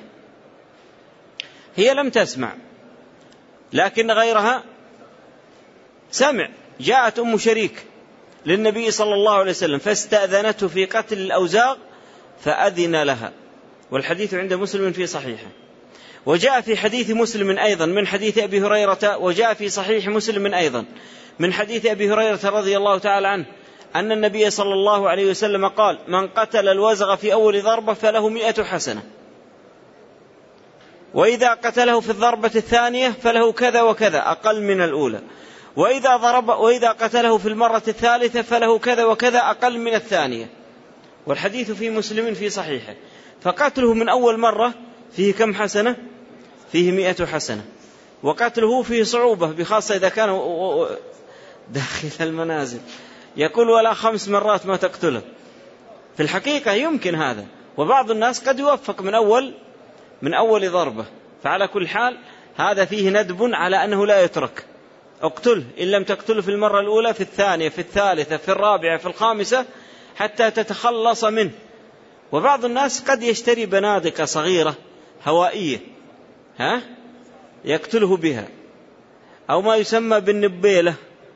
هي لم تسمع لكن غيرها سمع. جاءت أم شريك للنبي صلى الله عليه وسلم فاستأذنته في قتل الأوزاغ فأذن لها، والحديث عند مسلم في صحيحه. وجاء في حديث مسلم أيضا من حديث أبي هريرة، وجاء في صحيح مسلم أيضا من حديث أبي هريرة رضي الله تعالى عنه أن النبي صلى الله عليه وسلم قال من قتل الوزغ في أول ضربة فله 100 حسنة، وإذا قتله في الضربة الثانية فله كذا وكذا أقل من الأولى، وإذا قتله في المرة الثالثة فله كذا وكذا أقل من الثانية. والحديث في مسلم في صحيحه. فقتله من أول مرة فيه كم حسنة؟ فيه 100 حسنة. وقتله فيه صعوبة، بخاصة إذا كان داخل المنازل، يقول ولا 5 مرات ما تقتله. في الحقيقة يمكن هذا، وبعض الناس قد يوفق من أول ضربة. فعلى كل حال هذا فيه ندب على أنه لا يترك، اقتله إن لم تقتله في المرة الأولى، في الثانية، في الثالثة، في الرابعة، في الخامسة، حتى تتخلص منه. وبعض الناس قد يشتري بنادق صغيرة هوائية يقتله بها، أو ما يسمى بالنبيلة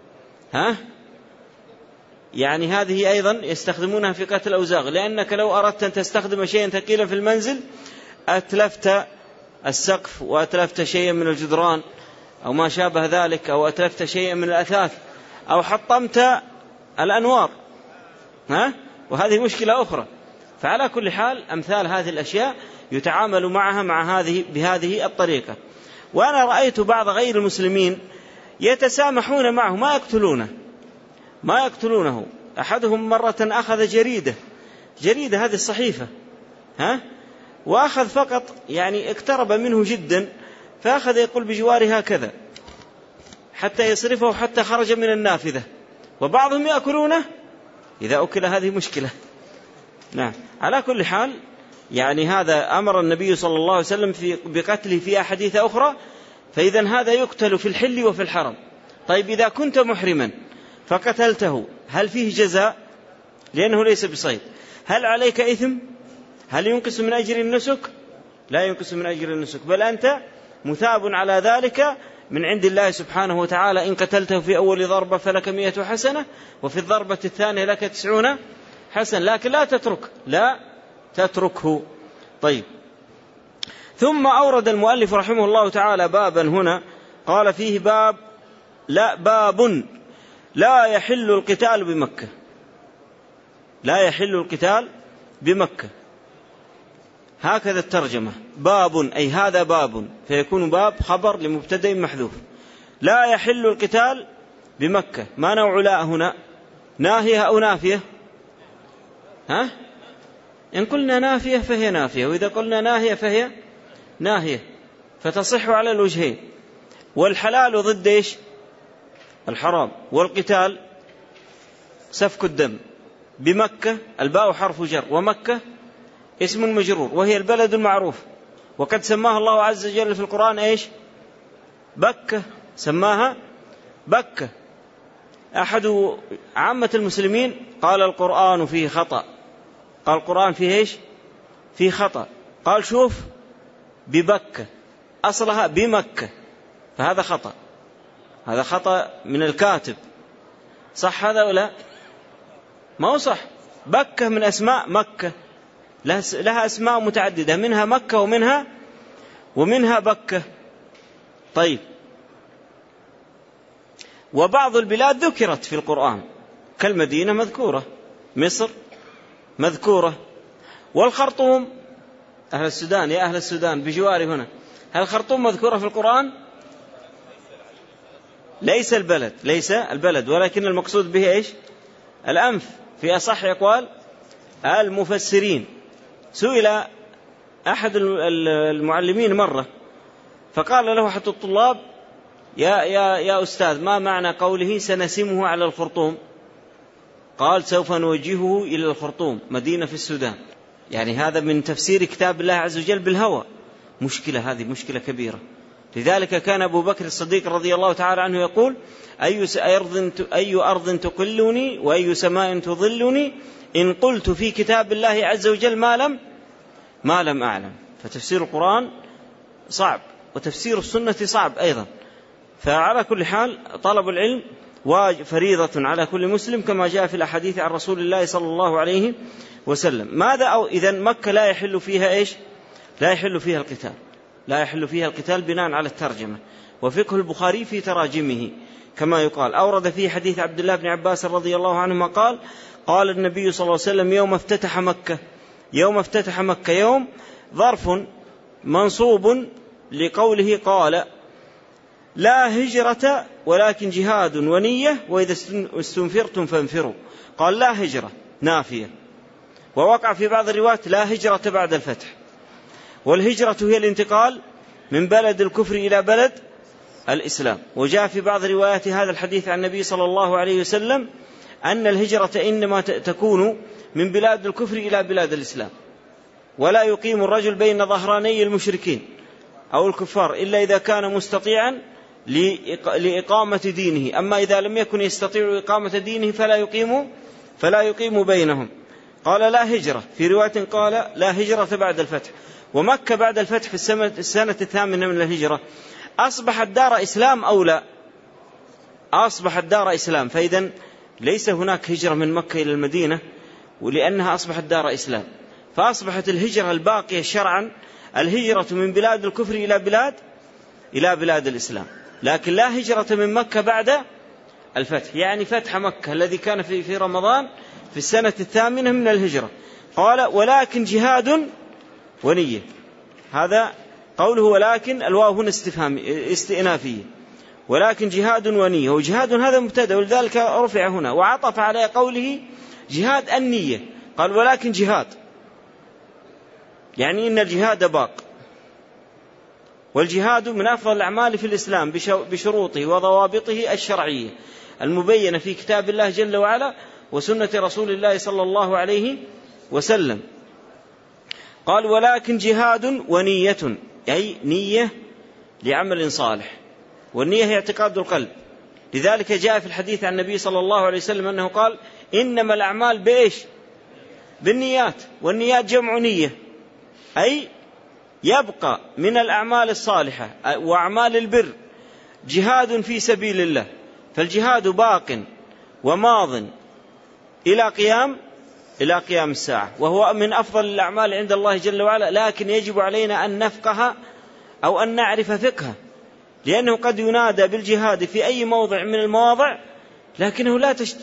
يعني هذه أيضا يستخدمونها في قتل الأوزاغ، لأنك لو أردت أن تستخدم شيئا ثقيلا في المنزل أتلفت السقف وأتلفت شيئا من الجدران أو ما شابه ذلك، أو أتلفت شيئا من الأثاث، أو حطمت الأنوار، وهذه مشكلة أخرى. فعلى كل حال أمثال هذه الأشياء يتعامل معها بهذه الطريقة. وأنا رأيت بعض غير المسلمين يتسامحون معه، ما يقتلونه. أحدهم مرة أخذ جريدة هذه الصحيفة وأخذ فقط يعني اقترب منه جدا، فأخذ يقول بجواره هكذا حتى يصرفه حتى خرج من النافذة. وبعضهم يأكلونه، إذا أكل هذه مشكلة. نعم. على كل حال يعني هذا أمر النبي صلى الله عليه وسلم بقتله في أحاديث أخرى، فإذا هذا يقتل في الحل وفي الحرم. طيب إذا كنت محرما فقتلته هل فيه جزاء؟ لأنه ليس بصيد. هل عليك إثم؟ هل ينقص من أجر النسك؟ لا ينقص من أجر النسك، بل أنت مثاب على ذلك من عند الله سبحانه وتعالى. إن قتلته في أول ضربة فلك 100 حسنة، وفي الضربة الثانية لك 90 حسنة، لكن لا تتركه. طيب، ثم أورد المؤلف رحمه الله تعالى بابا هنا قال فيه باب لا يحل القتال بمكة. لا يحل القتال بمكة، هكذا الترجمة. باب أي هذا باب، فيكون باب خبر لمبتدأ محذوف. لا يحل القتال بمكة. ما نوع لا هنا؟ ناهية أو نافية؟ إن قلنا نافية فهي نافية، وإذا قلنا ناهية فهي ناهية، فتصح على الوجهين. والحلال ضد إيش؟ الحرام. والقتال سفك الدم. بمكة الباء حرف جر، ومكة اسم مجرور، وهي البلد المعروف، وقد سماها الله عز وجل في القرآن إيش؟ بكة، سماها بكة. أحد عامة المسلمين قال القرآن فيه خطأ. قال القرآن فيه إيش؟ فيه خطأ. قال شوف ببكة، أصلها بمكة، فهذا خطأ، هذا خطأ من الكاتب. صح هذا ولا ما هو صح؟ بكة من أسماء مكة، لها أسماء متعددة، منها مكة ومنها بكة. طيب، وبعض البلاد ذكرت في القرآن كالمدينة مذكورة، مصر مذكورة، والخرطوم، أهل السودان، يا أهل السودان بجواري هنا، هل الخرطوم مذكورة في القرآن؟ ليس البلد، ولكن المقصود به إيش؟ الأنف، في أصح أقوال المفسرين. سئل أحد المعلمين مرة فقال له أحد الطلاب: يا أستاذ، ما معنى قوله سنسمه على الخرطوم؟ قال: سوف نوجهه إلى الخرطوم، مدينة في السودان. يعني هذا من تفسير كتاب الله عز وجل بالهوى. مشكلة، هذه مشكلة كبيرة. لذلك كان أبو بكر الصديق رضي الله تعالى عنه يقول: أي أرض تقلني وأي سماء تظلني إن قلت في كتاب الله عز وجل ما لم أعلم. فتفسير القرآن صعب، وتفسير السنة صعب أيضا. فعلى كل حال طلب العلم فريضة على كل مسلم، كما جاء في الأحاديث عن رسول الله صلى الله عليه وسلم. ماذا إذن مكة لا يحل فيها إيش؟ لا يحل فيها القتال، لا يحل فيها القتال بناء على الترجمة. وفقه البخاري في تراجمه كما يقال، أورد فيه حديث عبد الله بن عباس رضي الله عنهما قال: قال النبي صلى الله عليه وسلم: يوم افتتح مكة، يوم ظرف منصوب لقوله قال: لا هجرة ولكن جهاد ونية وإذا استنفرتم فانفروا. قال لا هجرة نافية، ووقع في بعض الروايات لا هجرة بعد الفتح. والهجرة هي الانتقال من بلد الكفر إلى بلد الإسلام. وجاء في بعض روايات هذا الحديث عن النبي صلى الله عليه وسلم أن الهجرة إنما تكون من بلاد الكفر إلى بلاد الإسلام، ولا يقيم الرجل بين ظهراني المشركين أو الكفار إلا إذا كان مستطيعا لإقامة دينه، أما إذا لم يكن يستطيع إقامة دينه فلا يقيم بينهم. قال لا هجرة، في رواية قال لا هجرة بعد الفتح. ومكة بعد الفتح في السنة 8 من الهجرة أصبحت دار إسلام أو لا؟ أصبحت دار إسلام، فإذا ليس هناك هجرة من مكة إلى المدينة، ولأنها أصبحت دار إسلام، فأصبحت الهجرة الباقية شرعا الهجرة من بلاد الكفر إلى بلاد الإسلام. لكن لا هجرة من مكة بعد الفتح، يعني فتح مكة الذي كان في رمضان في السنة 8 من الهجرة. قال ولكن جهاد ونية. هذا قوله ولكن، الواو هنا استئنافية، ولكن جهاد ونية، وجهاد هذا مبتدأ ولذلك رفع هنا، وعطف على قوله جهاد النية، قال ولكن جهاد، يعني إن الجهاد باق. والجهاد من أفضل الأعمال في الإسلام بشروطه وضوابطه الشرعية المبينة في كتاب الله جل وعلا وسنة رسول الله صلى الله عليه وسلم. قال ولكن جهاد ونية، أي نية لعمل صالح، والنية هي اعتقاد القلب. لذلك جاء في الحديث عن النبي صلى الله عليه وسلم أنه قال إنما الأعمال بإيش؟ بالنيات، والنيات جمع نية، أي يبقى من الأعمال الصالحة وأعمال البر جهاد في سبيل الله، فالجهاد باق وماض إلى قيام الساعة، وهو من أفضل الأعمال عند الله جل وعلا. لكن يجب علينا أن نفقه أو أن نعرف فقهه، لأنه قد ينادى بالجهاد في أي موضع من المواضع، لكنه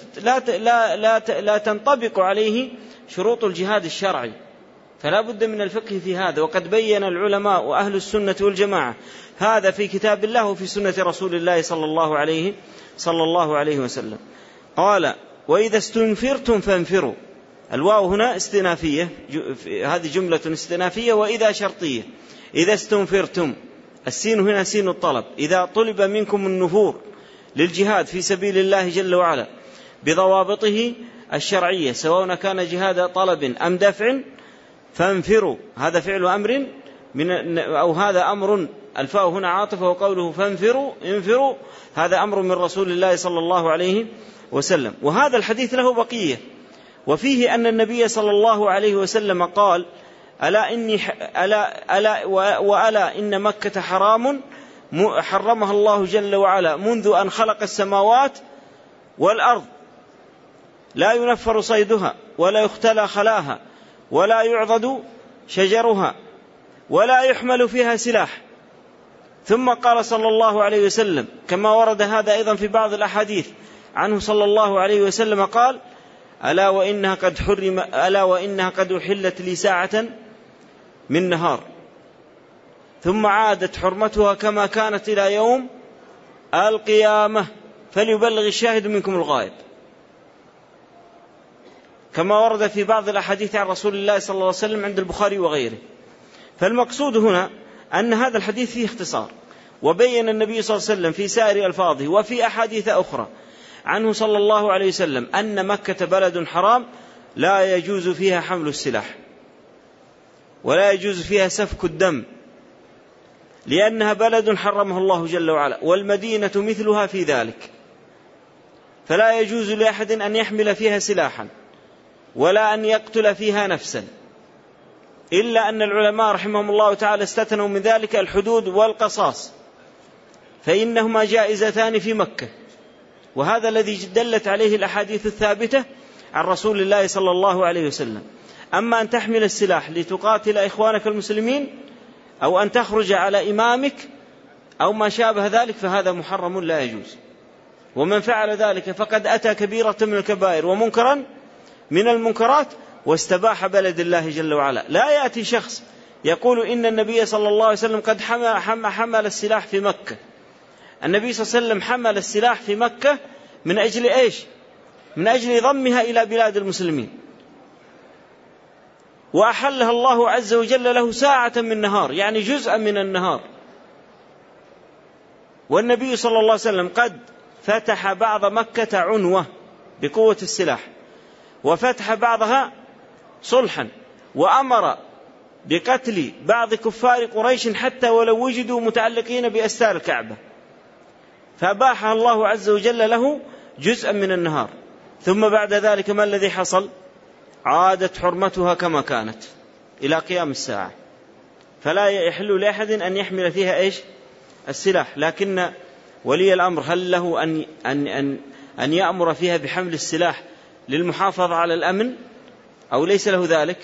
لا تنطبق عليه شروط الجهاد الشرعي، فلا بد من الفقه في هذا. وقد بين العلماء وأهل السنة والجماعة هذا في كتاب الله وفي سنة رسول الله صلى الله عليه وسلم. قال وإذا استنفرتم فانفروا، الواو هنا استئنافية، هذه جملة استئنافية، وإذا شرطية. إذا استنفرتم، السين هنا سين الطلب، إذا طلب منكم النفور للجهاد في سبيل الله جل وعلا بضوابطه الشرعية، سواء كان جهاد طلب أم دفع، فانفروا، هذا فعل أمر أو هذا أمر، الفاء هنا عاطفة، وقوله فانفروا انفروا هذا أمر من رسول الله صلى الله عليه وسلم. وهذا الحديث له بقية، وفيه أن النبي صلى الله عليه وسلم قال وألا إن مكة حرام حرمها الله جل وعلا منذ أن خلق السماوات والأرض، لا ينفر صيدها ولا يختلى خلاها ولا يعضد شجرها ولا يحمل فيها سلاح. ثم قال صلى الله عليه وسلم كما ورد هذا أيضا في بعض الأحاديث عنه صلى الله عليه وسلم قال: ألا وإنها قد أحلت لي ساعة من نهار ثم عادت حرمتها كما كانت إلى يوم القيامة، فليبلغ الشاهد منكم الغائب، كما ورد في بعض الأحاديث عن رسول الله صلى الله عليه وسلم عند البخاري وغيره. فالمقصود هنا أن هذا الحديث فيه اختصار، وبين النبي صلى الله عليه وسلم في سائر ألفاظه وفي أحاديث أخرى عنه صلى الله عليه وسلم أن مكة بلد حرام لا يجوز فيها حمل السلاح ولا يجوز فيها سفك الدم، لأنها بلد حرمه الله جل وعلا، والمدينة مثلها في ذلك، فلا يجوز لأحد أن يحمل فيها سلاحا ولا أن يقتل فيها نفسا، إلا أن العلماء رحمهم الله تعالى استثنوا من ذلك الحدود والقصاص، فإنهما جائزتان في مكة، وهذا الذي دلت عليه الأحاديث الثابتة عن رسول الله صلى الله عليه وسلم. أما أن تحمل السلاح لتقاتل إخوانك المسلمين أو أن تخرج على إمامك أو ما شابه ذلك فهذا محرم لا يجوز، ومن فعل ذلك فقد أتى كبيرة من الكبائر ومنكرا من المنكرات واستباح بلد الله جل وعلا. لا يأتي شخص يقول إن النبي صلى الله عليه وسلم قد حمل السلاح في مكة. النبي صلى الله عليه وسلم حمل السلاح في مكة من أجل إيش؟ من أجل ضمها إلى بلاد المسلمين، وأحلها الله عز وجل له ساعة من نهار، يعني جزءا من النهار. والنبي صلى الله عليه وسلم قد فتح بعض مكة عنوة بقوة السلاح، وفتح بعضها صلحا، وأمر بقتل بعض كفار قريش حتى ولو وجدوا متعلقين بأستار الكعبة، فأباحها الله عز وجل له جزءا من النهار. ثم بعد ذلك ما الذي حصل؟ عادت حرمتها كما كانت إلى قيام الساعة، فلا يحل لأحد أن يحمل فيها إيش؟ السلاح. لكن ولي الأمر هل له أن يأمر فيها بحمل السلاح للمحافظة على الأمن أو ليس له ذلك؟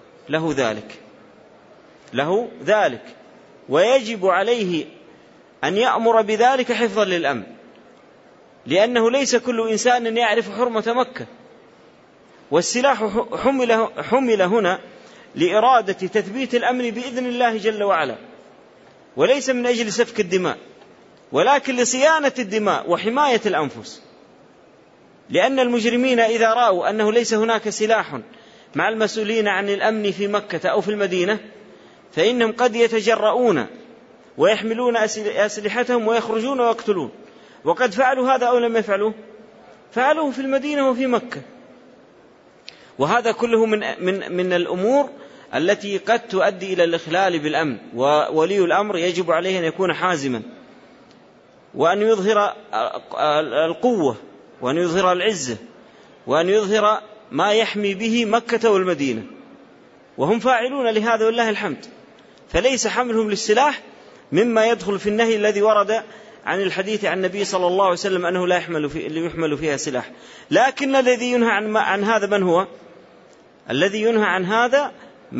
له ذلك، ويجب عليه أن يأمر بذلك حفظا للأمن، لأنه ليس كل إنسان يعرف حرمة مكة، والسلاح حمل هنا لإرادة تثبيت الأمن بإذن الله جل وعلا، وليس من أجل سفك الدماء، ولكن لصيانة الدماء وحماية الأنفس. لأن المجرمين إذا رأوا أنه ليس هناك سلاح مع المسؤولين عن الأمن في مكة أو في المدينة فإنهم قد يتجرؤون ويحملون أسلحتهم ويخرجون ويقتلون، وقد فعلوا هذا أو لم يفعلوه، فعلوه في المدينة وفي مكة. وهذا كله من الأمور التي قد تؤدي إلى الإخلال بالأمن، وولي الأمر يجب عليه أن يكون حازما، وأن يظهر القوة، وأن يظهر العزة، وأن يظهر ما يحمي به مكة والمدينة، وهم فاعلون لهذا والله الحمد. فليس حملهم للسلاح مما يدخل في النهي الذي ورد عن الحديث عن النبي صلى الله عليه وسلم أنه لا يحمل فيها سلاح. لكن الذي ينهى عن هذا من هو؟ الذي ينهى عن هذا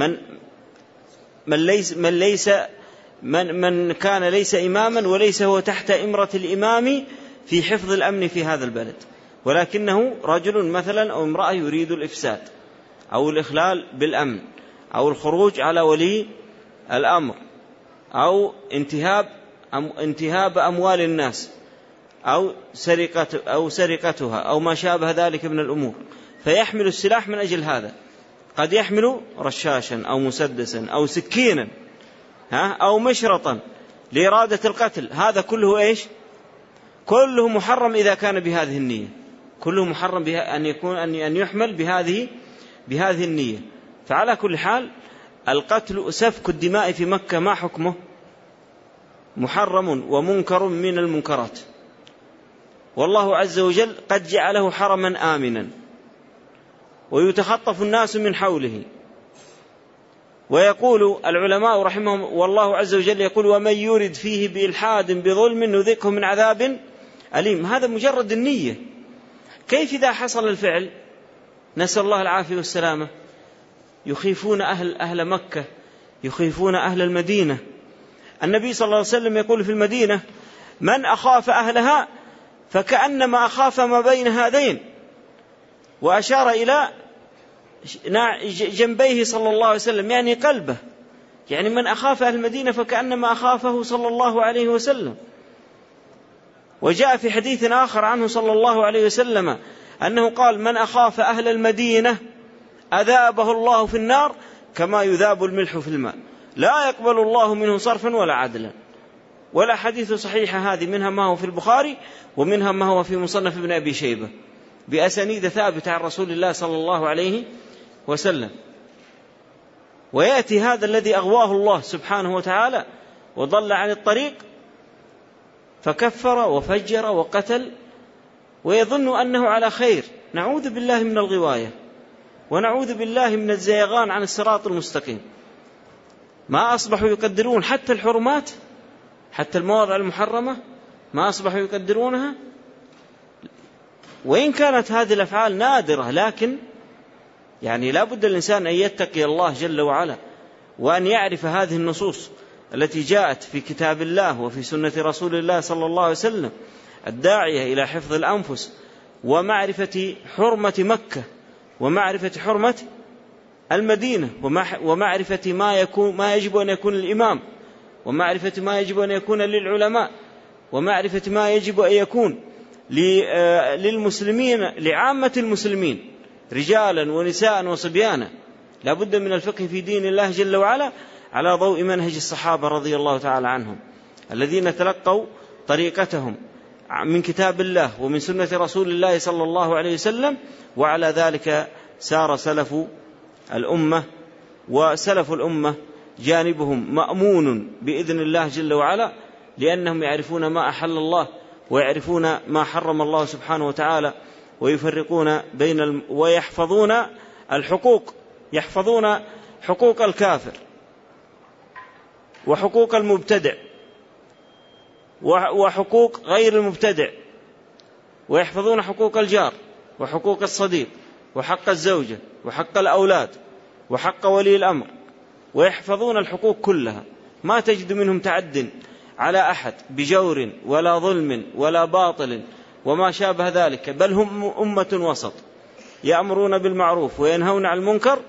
من كان ليس إماما وليس هو تحت إمرة الإمام في حفظ الأمن في هذا البلد، ولكنه رجل مثلا أو امرأة يريد الإفساد أو الإخلال بالأمن أو الخروج على ولي الأمر أو انتهاب أموال الناس أو سرقتها أو ما شابه ذلك من الأمور، فيحمل السلاح من أجل هذا. قد يحمل رشاشا أو مسدسا أو سكينا أو مشرطا لإرادة القتل، هذا كله إيش؟ كله محرم إذا كان بهذه النية، كله محرم أن يحمل بهذه النية. فعلى كل حال القتل سفك الدماء في مكة ما حكمه؟ محرم ومنكر من المنكرات، والله عز وجل قد جعله حرما آمنا ويتخطف الناس من حوله، ويقول العلماء رحمهم والله عز وجل يقول ومن يرد فيه بإلحاد بظلم نذقه من عذاب أليم. هذا مجرد النية. كيف إذا حصل الفعل؟ نسأل الله العافية والسلامة. يخيفون أهل مكة، يخيفون أهل المدينة. النبي صلى الله عليه وسلم يقول في المدينة من أخاف أهلها فكأنما أخاف ما بين هذين، وأشار إلى جنبيه صلى الله عليه وسلم يعني قلبه، يعني من أخاف أهل المدينة فكأنما أخافه صلى الله عليه وسلم. وجاء في حديث آخر عنه صلى الله عليه وسلم أنه قال من أخاف أهل المدينة أذابه الله في النار كما يذاب الملح في الماء لا يقبل الله منه صرفا ولا عدلا. ولا حديث صحيحة هذه، منها ما هو في البخاري ومنها ما هو في مصنف ابن أبي شيبة بأسانيد ثابتة عن رسول الله صلى الله عليه وسلم. ويأتي هذا الذي أغواه الله سبحانه وتعالى وضل عن الطريق فكفر وفجر وقتل ويظن أنه على خير. نعوذ بالله من الغواية ونعوذ بالله من الزيغان عن الصراط المستقيم. ما أصبحوا يقدرون حتى الحرمات، حتى المواضع المحرمة ما أصبحوا يقدرونها. وإن كانت هذه الأفعال نادرة، لكن يعني لا بد الإنسان أن يتقي الله جل وعلا وأن يعرف هذه النصوص التي جاءت في كتاب الله وفي سنة رسول الله صلى الله عليه وسلم الداعية إلى حفظ الأنفس ومعرفة حرمة مكة ومعرفة حرمة المدينة ومعرفة ما يجب أن يكون الإمام ومعرفة ما يجب أن يكون للعلماء ومعرفة ما يجب أن يكون للمسلمين لعامة المسلمين رجالا ونساء وصبيانا. لا بد من الفقه في دين الله جل وعلا على ضوء منهج الصحابة رضي الله تعالى عنهم الذين تلقوا طريقتهم من كتاب الله ومن سنة رسول الله صلى الله عليه وسلم. وعلى ذلك سار سلف الأمة، وسلف الأمة جانبهم مأمون بإذن الله جل وعلا، لأنهم يعرفون ما أحل الله ويعرفون ما حرم الله سبحانه وتعالى، ويفرقون بين ويحفظون الحقوق، يحفظون حقوق الكافر وحقوق المبتدع وحقوق غير المبتدع، ويحفظون حقوق الجار وحقوق الصديق وحق الزوجة وحق الأولاد وحق ولي الأمر، ويحفظون الحقوق كلها. ما تجد منهم تعد على أحد بجور ولا ظلم ولا باطل وما شابه ذلك، بل هم أمة وسط يأمرون بالمعروف وينهون عن المنكر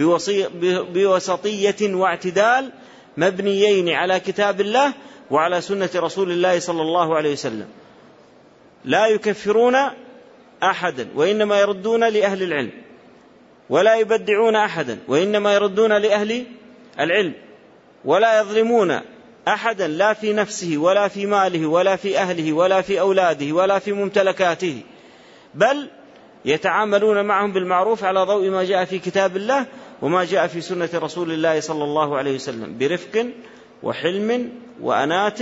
بوسطية واعتدال مبنيين على كتاب الله وعلى سنة رسول الله صلى الله عليه وسلم. لا يكفرون أحدا وإنما يردون لأهل العلم، ولا يبدعون أحدا وإنما يردون لأهل العلم، ولا يظلمون أحدا لا في نفسه ولا في ماله ولا في أهله ولا في أولاده ولا في ممتلكاته، بل يتعاملون معهم بالمعروف على ضوء ما جاء في كتاب الله وما جاء في سنة رسول الله صلى الله عليه وسلم برفق وحلم وأنات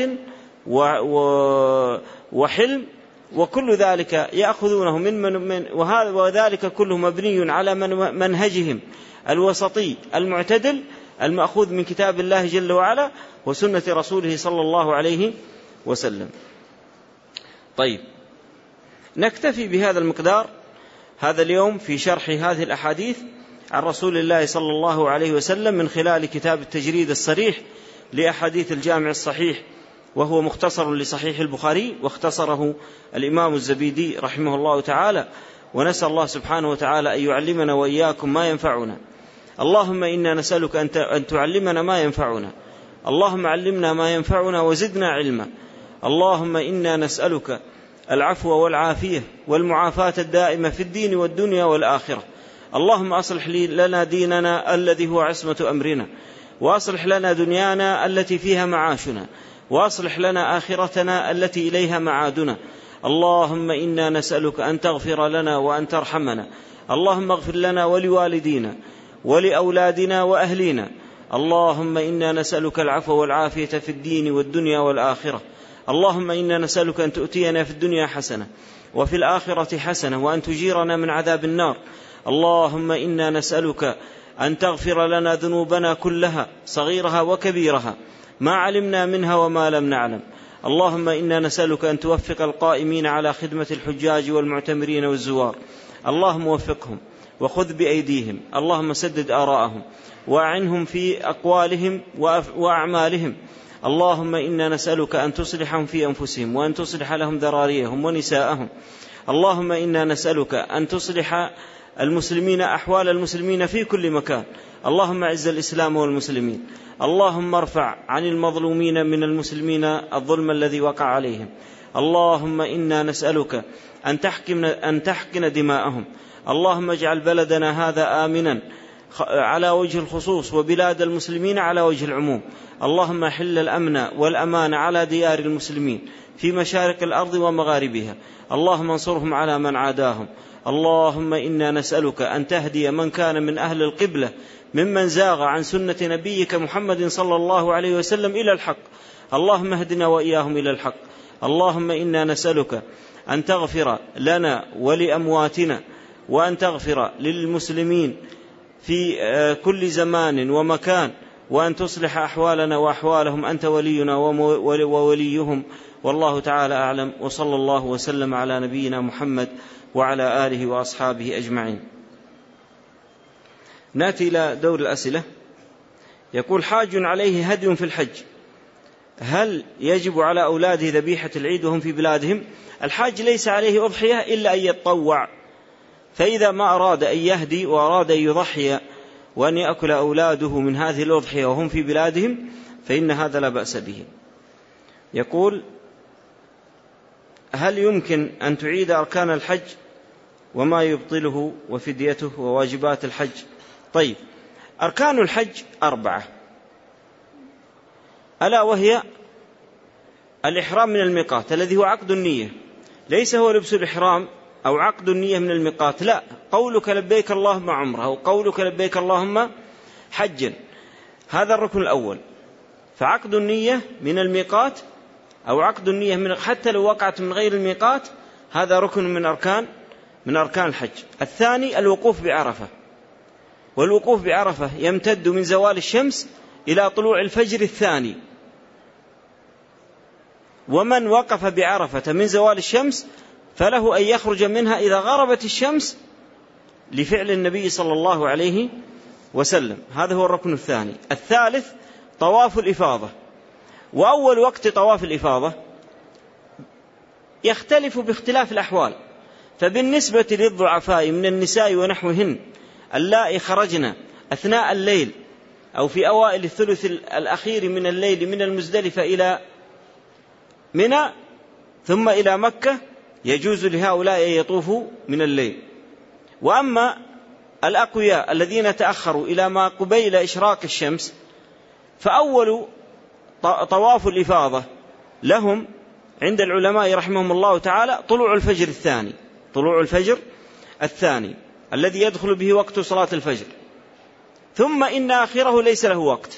وحلم، وكل ذلك يأخذونه من وذلك كله مبني على منهجهم الوسطي المعتدل المأخوذ من كتاب الله جل وعلا وسنة رسوله صلى الله عليه وسلم. طيب، نكتفي بهذا المقدار هذا اليوم في شرح هذه الأحاديث عن رسول الله صلى الله عليه وسلم من خلال كتاب التجريد الصريح لأحاديث الجامع الصحيح، وهو مختصر لصحيح البخاري واختصره الإمام الزبيدي رحمه الله تعالى. ونسأل الله سبحانه وتعالى أن يعلمنا وإياكم ما ينفعنا. اللهم إنا نسألك أن تعلمنا ما ينفعنا، اللهم علمنا ما ينفعنا وزدنا علما. اللهم إنا نسألك العفو والعافية والمعافاة الدائمة في الدين والدنيا والآخرة. اللهم أصلح لنا ديننا الذي هو عصمة أمرنا، وأصلح لنا دنيانا التي فيها معاشنا، وأصلح لنا آخرتنا التي إليها معادنا. اللهم إنا نسألك أن تغفر لنا وأن ترحمنا. اللهم اغفر لنا ولوالدينا ولأولادنا وأهلينا. اللهم إنا نسألك العفو والعافية في الدين والدنيا والآخرة. اللهم إنا نسألك أن تؤتينا في الدنيا حسنة وفي الآخرة حسنة وأن تجيرنا من عذاب النار. اللهم إنا نسألك أن تغفر لنا ذنوبنا كلها صغيرها وكبيرها ما علمنا منها وما لم نعلم. اللهم إنا نسألك أن توفق القائمين على خدمة الحجاج والمعتمرين والزوار، اللهم وفقهم وخذ بأيديهم، اللهم سدد آراءهم وأعنهم في أقوالهم وأعمالهم. اللهم إنا نسألك أن تصلحهم في أنفسهم وأن تصلح لهم ذراريهم ونساءهم. اللهم إنا نسألك أن تصلح المسلمين أحوال المسلمين في كل مكان. اللهم أعز الإسلام والمسلمين. اللهم ارفع عن المظلومين من المسلمين الظلم الذي وقع عليهم. اللهم إنا نسألك أن تحقن دماءهم. اللهم اجعل بلدنا هذا آمنا على وجه الخصوص وبلاد المسلمين على وجه العموم. اللهم حل الأمن والأمان على ديار المسلمين في مشارق الأرض ومغاربها. اللهم انصرهم على من عاداهم. اللهم إنا نسألك أن تهدي من كان من أهل القبلة ممن زاغ عن سنة نبيك محمد صلى الله عليه وسلم إلى الحق. اللهم اهدنا وإياهم إلى الحق. اللهم إنا نسألك أن تغفر لنا ولأمواتنا وأن تغفر للمسلمين في كل زمان ومكان وأن تصلح أحوالنا وأحوالهم، أنت ولينا ووليهم. والله تعالى أعلم، وصلى الله وسلم على نبينا محمد وعلى آله وأصحابه أجمعين. نأتي إلى دور الأسئلة. يقول: حاج عليه هدي في الحج، هل يجب على أولاده ذبيحة العيد وهم في بلادهم؟ الحاج ليس عليه أضحية إلا أن يتطوع، فإذا ما أراد أن يهدي وأراد أن يضحي وأن يأكل أولاده من هذه الأضحية وهم في بلادهم فإن هذا لا بأس به. يقول: هل يمكن أن تعيد أركان الحج وما يبطله وفديته وواجبات الحج؟ طيب، أركان الحج 4، ألا وهي الإحرام من الميقات الذي هو عقد النية، ليس هو لبس الإحرام أو عقد النية من الميقات، لا، قولك لبيك اللهم عمره أو قولك لبيك اللهم حجا، هذا الركن الأول. فعقد النية من الميقات أو عقد النية حتى لو وقعت من غير الميقات، هذا ركن من أركان الحج. الثاني الوقوف بعرفة، والوقوف بعرفة يمتد من زوال الشمس إلى طلوع الفجر الثاني، ومن وقف بعرفة من زوال الشمس فله أن يخرج منها إذا غربت الشمس لفعل النبي صلى الله عليه وسلم. هذا هو الركن الثاني. الثالث طواف الإفاضة، وأول وقت طواف الإفاضة يختلف باختلاف الأحوال، فبالنسبة للضعفاء من النساء ونحوهن اللائي خرجن أثناء الليل أو في أوائل الثلث الأخير من الليل من المزدلفة إلى منى ثم إلى مكة، يجوز لهؤلاء أن يطوفوا من الليل. وأما الأقوياء الذين تأخروا إلى ما قبيل إشراق الشمس فأول طواف الإفاضة لهم عند العلماء رحمهم الله تعالى طلوع الفجر الثاني الذي يدخل به وقت صلاة الفجر، ثم إن آخره ليس له وقت،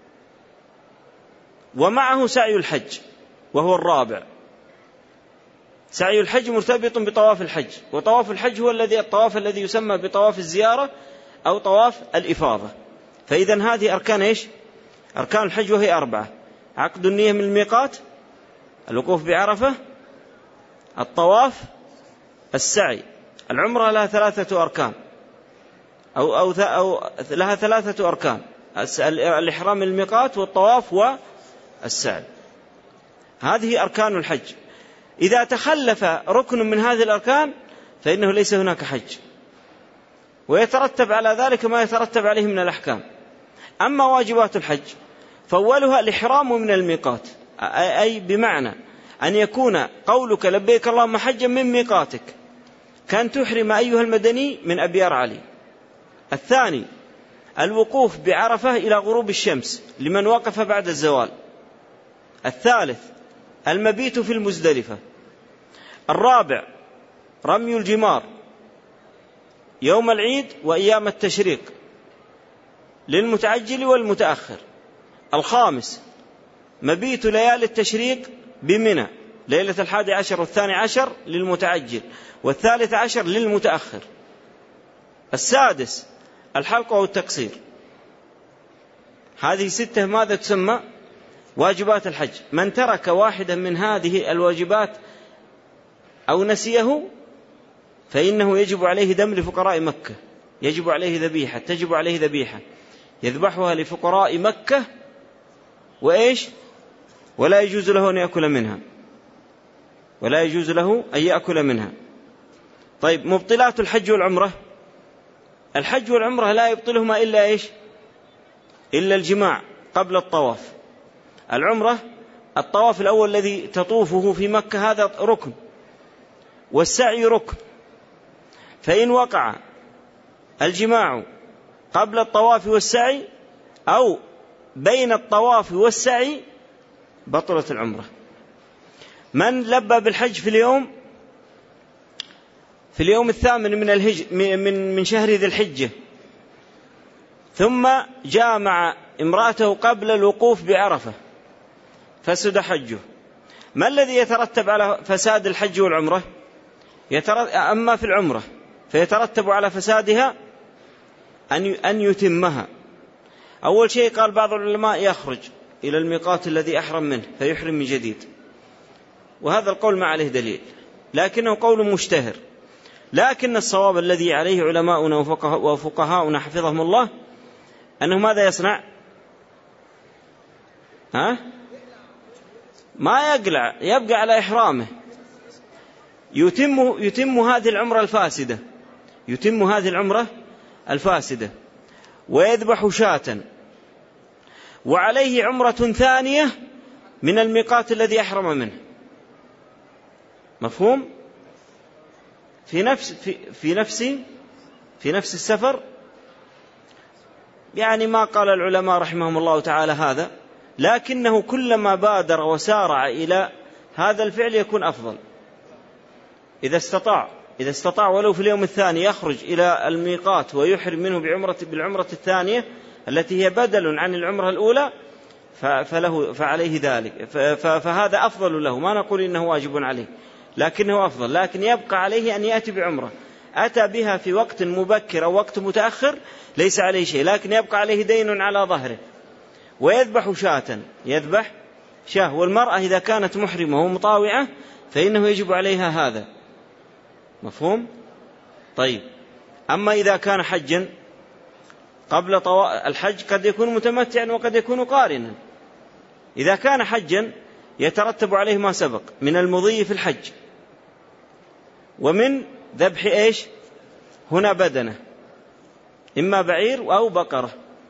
ومعه سعي الحج وهو الرابع. سعي الحج مرتبط بطواف الحج، وطواف الحج هو الطواف الذي يسمى بطواف الزيارة أو طواف الإفاضة. فإذن هذه أركان إيش؟ أركان الحج، وهي 4: عقد النية من الميقات، الوقوف بعرفة، الطواف، السعي. العمرة لها 3 أركان أو لها 3 أركان: الإحرام من الميقات والطواف والسعي. هذه أركان الحج. إذا تخلف ركن من هذه الأركان فإنه ليس هناك حج، ويترتب على ذلك ما يترتب عليه من الأحكام. أما واجبات الحج فأولها الإحرام من الميقات، أي بمعنى أن يكون قولك لبيك اللهم حجا من ميقاتك، كان تحرم أيها المدني من أبيار علي. الثاني الوقوف بعرفة إلى غروب الشمس لمن وقف بعد الزوال. الثالث المبيت في المزدلفة. الرابع رمي الجمار يوم العيد وأيام التشريق للمتعجل والمتأخر. الخامس مبيت ليالي التشريق بمنى، ليلة 11 و12 للمتعجل، و13 للمتأخر. السادس الحلق أو التقصير. هذه 6 ماذا تسمى؟ واجبات الحج. من ترك واحدا من هذه الواجبات أو نسيه فإنه يجب عليه دم لفقراء مكة، يجب عليه ذبيحة، تجب عليه ذبيحة يذبحها لفقراء مكة، وإيش؟ ولا يجوز له أن يأكل منها، ولا يجوز له أن يأكل منها. طيب، مبطلات الحج والعمرة. الحج والعمرة لا يبطلهما إلا إيش؟ إلا الجماع قبل الطواف. العمرة الطواف الأول الذي تطوفه في مكة هذا ركن، والسعي ركن، فإن وقع الجماع قبل الطواف والسعي أو بين الطواف والسعي بطلت العمرة. من لبى بالحج في اليوم 8 من شهر ذي الحجة ثم جامع امرأته قبل الوقوف بعرفة فسد حجه، ما الذي يترتب على فساد الحج والعمرة؟ أما في العمرة فيترتب على فسادها أن يتمها. أول شيء قال بعض العلماء يخرج إلى الميقات الذي أحرم منه فيحرم من جديد، وهذا القول ما عليه دليل لكنه قول مشتهر، لكن الصواب الذي عليه علماؤنا وفقهاؤنا حفظهم الله أنه ماذا يصنع؟ ما يقلع، يبقى على إحرامه، يتم هذه العمرة الفاسدة، يتم هذه العمرة الفاسدة ويذبح شاة، وعليه عمرة ثانية من الميقات الذي أحرم منه. مفهوم؟ في نفس السفر. يعني ما قال العلماء رحمهم الله تعالى هذا، لكنه كلما بادر وسارع إلى هذا الفعل يكون أفضل. إذا استطاع ولو في اليوم الثاني يخرج إلى الميقات ويحرم منه بالعمرة الثانية التي هي بدل عن العمرة الأولى فعليه ذلك، فهذا أفضل له. ما نقول إنه واجب عليه لكنه أفضل، لكن يبقى عليه أن يأتي بعمرة أتى بها في وقت مبكر أو وقت متأخر ليس عليه شيء، لكن يبقى عليه دين على ظهره. ويذبح شاة، والمرأة إذا كانت محرمة ومطاوعة فإنه يجب عليها هذا. مفهوم؟ طيب، أما إذا كان حجا قبل الحج قد يكون متمتعا وقد يكون قارنا. إذا كان حجا يترتب عليه ما سبق من المضي في الحج ومن ذبح إيش؟ هنا بدنه، إما بعير أو بقرة،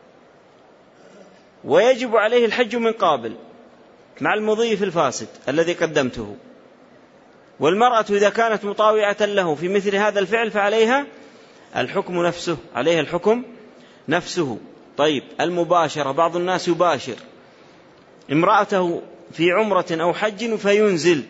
ويجب عليه الحج من قابل مع المضي في الفاسد الذي قدمته. والمرأة إذا كانت مطاوعة له في مثل هذا الفعل فعليها الحكم نفسه، عليها الحكم نفسه. طيب، المباشرة، بعض الناس يباشر امرأته في عمرة أو حج فينزل.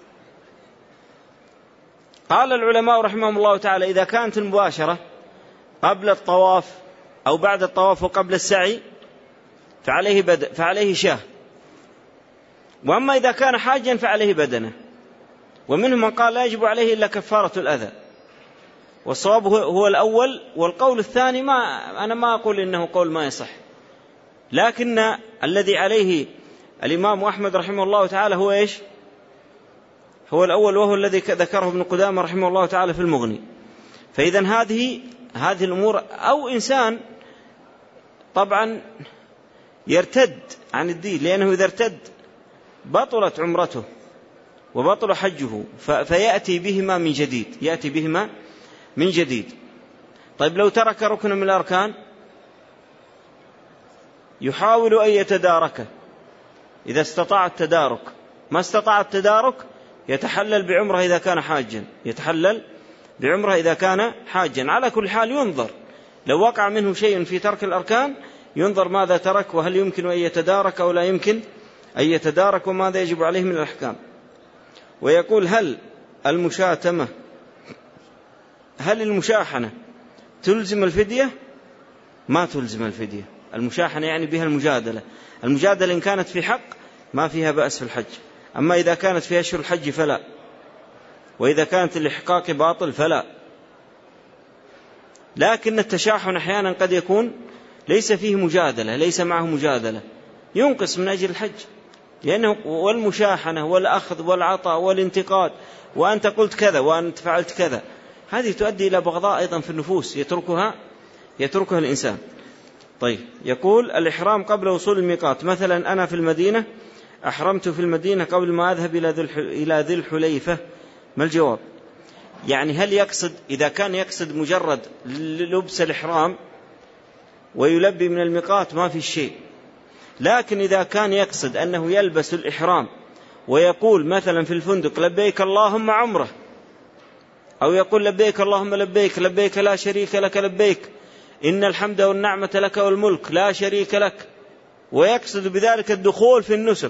قال العلماء رحمهم الله تعالى إذا كانت المباشرة قبل الطواف أو بعد الطواف وقبل السعي فعليه شاه، وأما إذا كان حاجا فعليه بدنه. ومنهم من قال لا يجب عليه إلا كفارة الأذى، والصواب هو الأول، والقول الثاني أنا ما أقول إنه قول ما يصح، لكن الذي عليه الإمام أحمد رحمه الله تعالى هو إيش؟ هو الأول، وهو الذي ذكره ابن قدامة رحمه الله تعالى في المغني. فإذن هذه الأمور، أو إنسان طبعا يرتد عن الدين، لأنه إذا ارتد بطلت عمرته وبطل حجه، فيأتي بهما من جديد. طيب، لو ترك ركن من الأركان يحاول أن يتداركه إذا استطاع التدارك، ما استطاع التدارك يتحلل بعمره إذا كان حاجا. على كل حال ينظر، لو وقع منه شيء في ترك الأركان ينظر ماذا ترك، وهل يمكن أن يتدارك أو لا يمكن أن يتدارك، وماذا يجب عليه من الأحكام. ويقول هل المشاحنة تلزم الفدية؟ ما تلزم الفدية. المشاحنة يعني بها المجادلة إن كانت في حق ما فيها بأس في الحج، أما إذا كانت في أشهر الحج فلا، وإذا كانت الإحقاق باطل فلا. لكن التشاحن أحيانا قد يكون ليس فيه مجادلة، ليس معه مجادلة، ينقص من أجل الحج، لأنه والمشاحنة والأخذ والعطاء والانتقاد، وأنت قلت كذا وأنت فعلت كذا، هذه تؤدي إلى بغضاء أيضا في النفوس يتركها الإنسان. طيب، يقول الإحرام قبل وصول الميقات، مثلا أنا في المدينة أحرمت في المدينة قبل ما أذهب إلى ذي الحليفة، ما الجواب؟ يعني هل يقصد، إذا كان يقصد مجرد لبس الإحرام ويلبي من الميقات ما في شيء، لكن إذا كان يقصد أنه يلبس الإحرام ويقول مثلا في الفندق لبيك اللهم عمره، أو يقول لبيك اللهم لبيك، لبيك لا شريك لك لبيك، إن الحمد والنعمة لك والملك لا شريك لك، ويقصد بذلك الدخول في النسك،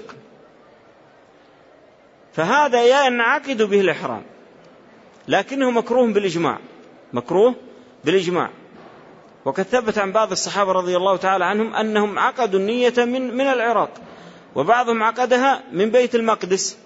فهذا ينعقد به الإحرام، لكنه مكروه بالإجماع. وقد ثبت عن بعض الصحابة رضي الله تعالى عنهم أنهم عقدوا النية من العراق، وبعضهم عقدها من بيت المقدس،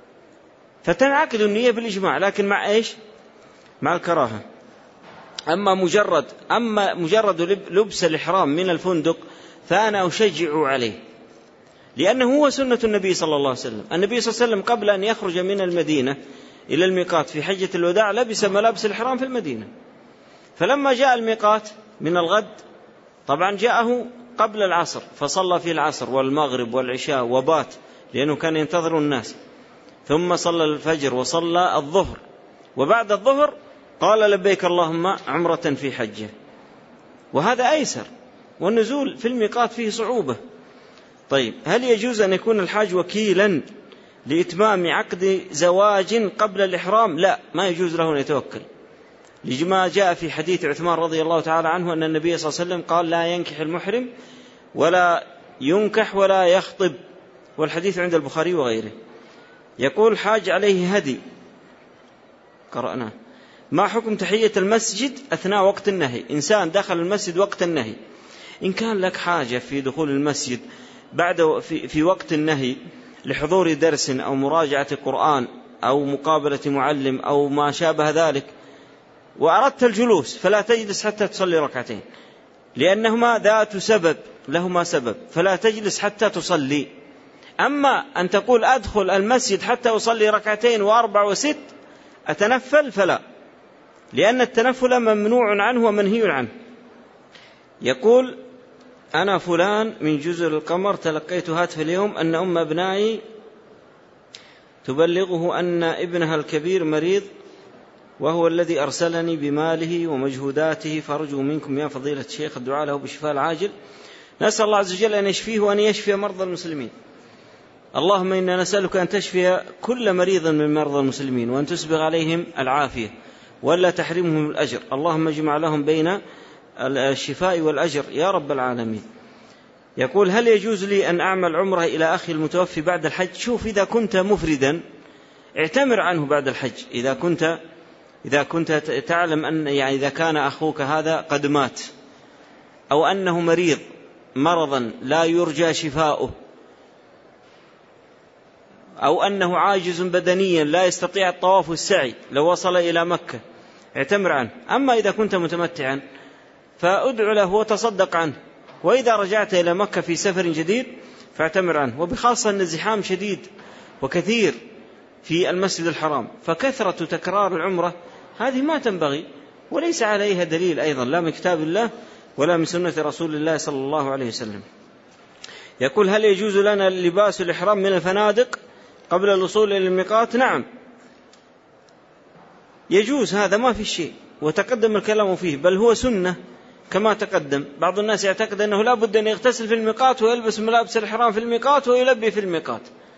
فتنعقد النية بالإجماع، لكن مع إيش؟ مع الكراهة. أما مجرد لبس الإحرام من الفندق فأنا أشجع عليه، لأنه هو سنة النبي صلى الله عليه وسلم. النبي صلى الله عليه وسلم قبل أن يخرج من المدينة إلى الميقات في حجة الوداع لبس ملابس الإحرام في المدينة، فلما جاء الميقات من الغد طبعا جاءه قبل العصر، فصلى في العصر والمغرب والعشاء وبات، لأنه كان ينتظر الناس، ثم صلى الفجر وصلى الظهر، وبعد الظهر قال لبيك اللهم عمرة في حجة، وهذا أيسر، والنزول في الميقات فيه صعوبة. طيب، هل يجوز أن يكون الحاج وكيلا لإتمام عقد زواج قبل الإحرام؟ لا، ما يجوز له أن يتوكل، لما جاء في حديث عثمان رضي الله تعالى عنه أن النبي صلى الله عليه وسلم قال لا ينكح المحرم ولا ينكح ولا يخطب، والحديث عند البخاري وغيره. يقول حاج عليه هدي، قرأناه، ما حكم تحية المسجد أثناء وقت النهي؟ إنسان دخل المسجد وقت النهي، إن كان لك حاجة في دخول المسجد في وقت النهي لحضور درس أو مراجعة قرآن أو مقابلة معلم أو ما شابه ذلك، وأردت الجلوس، فلا تجلس حتى تصلي ركعتين، لأنهما ذات سبب، لهما سبب، فلا تجلس حتى تصلي. أما أن تقول أدخل المسجد حتى أصلي ركعتين وأربع وست أتنفل، فلا، لأن التنفل ممنوع عنه ومنهي عنه. يقول أنا فلان من جزر القمر، تلقيت هاتف اليوم أن أم أبنائي تبلغه أن ابنها الكبير مريض، وهو الذي أرسلني بماله ومجهوداته، فأرجو منكم يا فضيلة الشيخ الدعاء له بالشفاء العاجل، نسأل الله عز وجل أن يشفيه وأن يشفي مرضى المسلمين. اللهم إنا نسألك أن تشفي كل مريض من مرضى المسلمين، وأن تسبغ عليهم العافية ولا تحرمهم الأجر، اللهم اجمع لهم بين الشفاء والأجر يا رب العالمين. يقول هل يجوز لي أن أعمل عمره إلى أخي المتوفي بعد الحج؟ شوف، إذا كنت مفردا اعتمر عنه بعد الحج، إذا كنت تعلم أن يعني إذا كان أخوك هذا قد مات، أو أنه مريض مرضا لا يرجى شفاؤه، أو أنه عاجز بدنيا لا يستطيع الطواف والسعي لو وصل إلى مكة، اعتمر عنه. أما إذا كنت متمتعا فأدعو له وتصدق عنه، وإذا رجعت إلى مكة في سفر جديد فاعتمر عنه، وبخاصة أن الزحام شديد وكثير في المسجد الحرام، فكثرة تكرار العمرة هذه ما تنبغي، وليس عليها دليل أيضا لا من كتاب الله ولا من سنة رسول الله صلى الله عليه وسلم. يقول هل يجوز لنا لباس الإحرام من الفنادق قبل الوصول إلى الميقات؟ نعم يجوز، هذا ما في شيء، وتقدم الكلام فيه، بل هو سنة كما تقدم. بعض الناس يعتقد أنه لا بد أن يغتسل في الميقات ويلبس ملابس الإحرام في الميقات ويلبي في الميقات.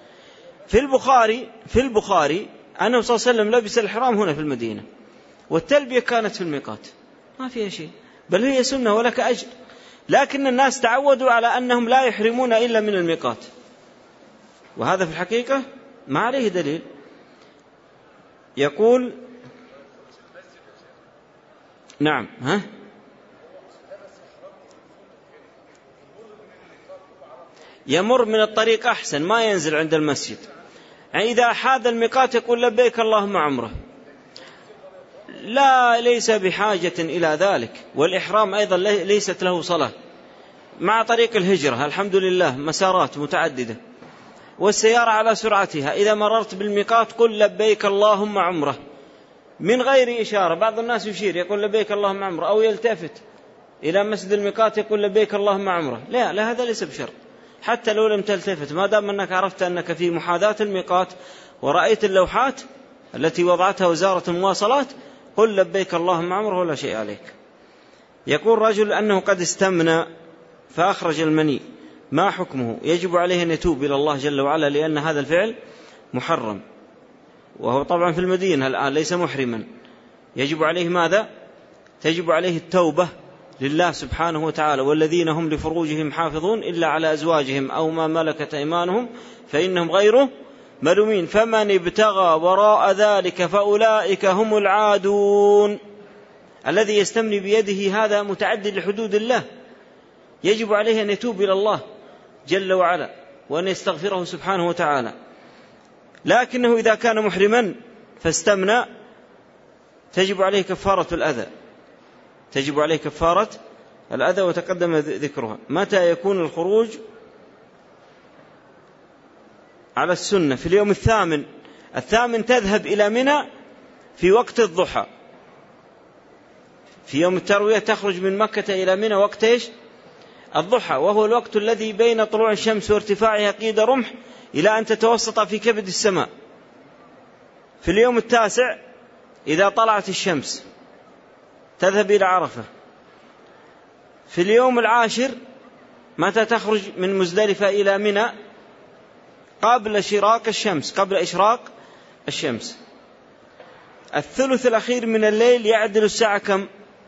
في البخاري أنه صلى الله عليه وسلم لبس الإحرام هنا في المدينة، والتلبية كانت في الميقات، ما فيها شيء، بل هي سنة ولك أجر، لكن الناس تعودوا على أنهم لا يحرمون إلا من الميقات، وهذا في الحقيقة ما عليه دليل. يقول نعم يمر من الطريق أحسن، ما ينزل عند المسجد، يعني إذا حاد الميقات يقول لبيك اللهم عمره. ليس بحاجة إلى ذلك. والإحرام أيضا ليست له صلاة، مع طريق الهجرة الحمد لله مسارات متعددة، والسيارة على سرعتها. إذا مررت بالميقات قل لبيك اللهم عمرة من غير إشارة. بعض الناس يشير يقول لبيك اللهم عمرة، أو يلتفت إلى مسجد الميقات يقول لبيك اللهم عمرة. لا هذا ليس بشرط، حتى لو لم تلتفت ما دام أنك عرفت أنك في محاذاة الميقات ورأيت اللوحات التي وضعتها وزارة المواصلات قل لبيك اللهم عمرة ولا شيء عليك. يقول رجل أنه قد استمنى فأخرج المني، ما حكمه؟ يجب عليه أن يتوب إلى الله جل وعلا لأن هذا الفعل محرم، وهو طبعا في المدينة الآن ليس محرما. يجب عليه ماذا؟ تجب عليه التوبة لله سبحانه وتعالى: والذين هم لفروجهم حافظون إلا على أزواجهم أو ما ملكت أيمانهم فإنهم غير ملومين فمن ابتغى وراء ذلك فأولئك هم العادون. الذي يستمني بيده هذا متعدي لحدود الله، يجب عليه أن يتوب إلى الله جل وعلا وأن يستغفره سبحانه وتعالى. لكنه إذا كان محرما فاستمنى تجب عليه كفارة الأذى، تجب عليه كفارة الأذى وتقدم ذكرها. متى يكون الخروج على السنة؟ في اليوم الثامن تذهب إلى منى في وقت الضحى. في يوم التروية تخرج من مكة إلى منى وقت الضحى، وهو الوقت الذي بين طلوع الشمس وارتفاعها قيد رمح إلى أن تتوسط في كبد السماء. في اليوم التاسع إذا طلعت الشمس تذهب إلى عرفة. في اليوم العاشر متى تخرج من مزدلفة إلى منى؟ قبل إشراق الشمس. الثلث الأخير من الليل يعدل الساعة كم؟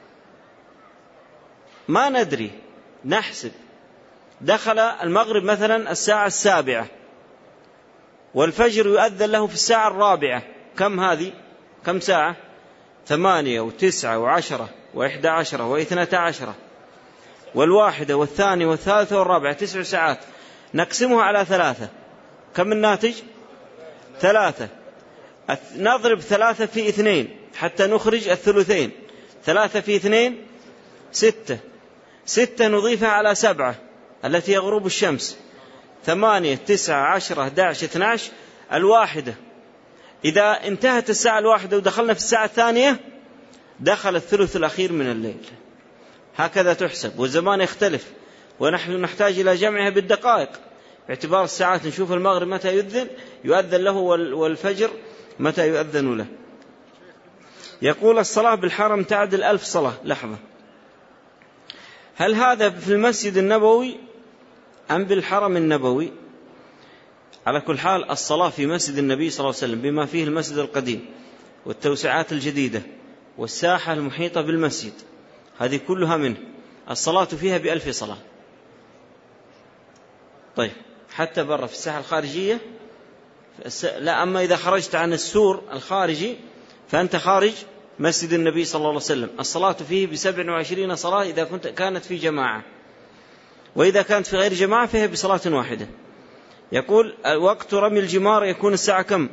ما ندري، نحسب. دخل المغرب مثلا الساعة 7 والفجر يؤذن له في الساعة 4، كم هذه؟ كم ساعة؟ 8 و9 و10 و11 و12 و1 و2 و3 و4، 9 ساعات. نقسمها على 3، كم الناتج؟ 3. نضرب 3 في 2 حتى نخرج الثلثين. 3 في 2 6. 6 نضيفها على 7 التي يغرب الشمس. 8 9 10 11 12. 1 إذا انتهت الساعة 1 ودخلنا في الساعة 2 دخل الثلث الأخير من الليل. هكذا تحسب، والزمان يختلف ونحن نحتاج إلى جمعها بالدقائق باعتبار الساعات. نشوف المغرب متى يؤذن له والفجر متى يؤذن له. يقول الصلاة بالحرم تعدل 1000 صلاة. لحظة، هل هذا في المسجد النبوي أم بالحرم النبوي؟ على كل حال الصلاة في مسجد النبي صلى الله عليه وسلم بما فيه المسجد القديم والتوسعات الجديدة والساحة المحيطة بالمسجد، هذه كلها منه الصلاة فيها ب1000 صلاة. طيب حتى برا في الساحة الخارجية لا. أما إذا خرجت عن السور الخارجي فأنت خارج مسجد النبي صلى الله عليه وسلم، الصلاة فيه ب27 صلاة إذا كانت في جماعة، وإذا كانت في غير جماعة فيها بصلاة واحدة. يقول وقت رمي الجمار يكون الساعة كم؟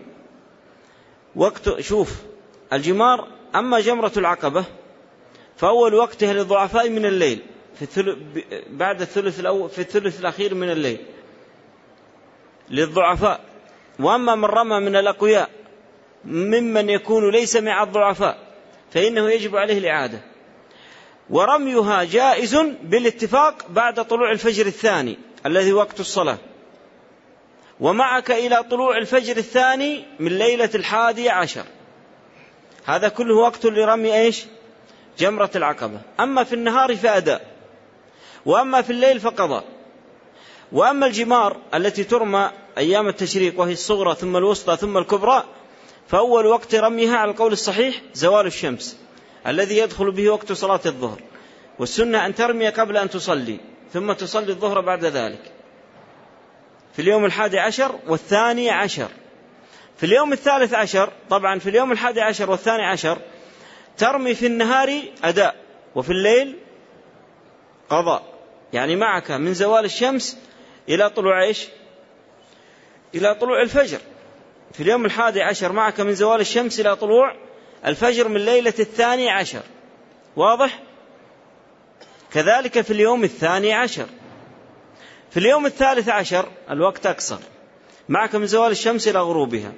شوف الجمار، أما جمرة العقبة فأول وقتها للضعفاء من الليل بعد الثلث الأول، في الثلث الأخير من الليل للضعفاء. وأما من رمى من الأقوياء ممن يكون ليس مع الضعفاء فإنه يجب عليه الإعادة. ورميها جائز بالاتفاق بعد طلوع الفجر الثاني الذي وقت الصلاة، ومعك إلى طلوع الفجر الثاني من ليلة 11. هذا كله وقت لرمي جمرة العقبة. أما في النهار فأداء، وأما في الليل فقضاء. وأما الجمار التي ترمى أيام التشريق وهي الصغرى ثم الوسطى ثم الكبرى فأول وقت رميها على القول الصحيح زوال الشمس الذي يدخل به وقت صلاة الظهر، والسنة أن ترمي قبل أن تصلي ثم تصلي الظهر بعد ذلك في اليوم 11 و12. في اليوم 13 طبعا في اليوم 11 و12 ترمي في النهار أداء وفي الليل قضاء، يعني معك من زوال الشمس إلى طلوع إلى طلوع الفجر. في اليوم 11 معك من زوال الشمس إلى طلوع الفجر من ليلة 12، واضح؟ كذلك في اليوم 12. في اليوم 13 الوقت أقصر، معك من زوال الشمس إلى غروبها.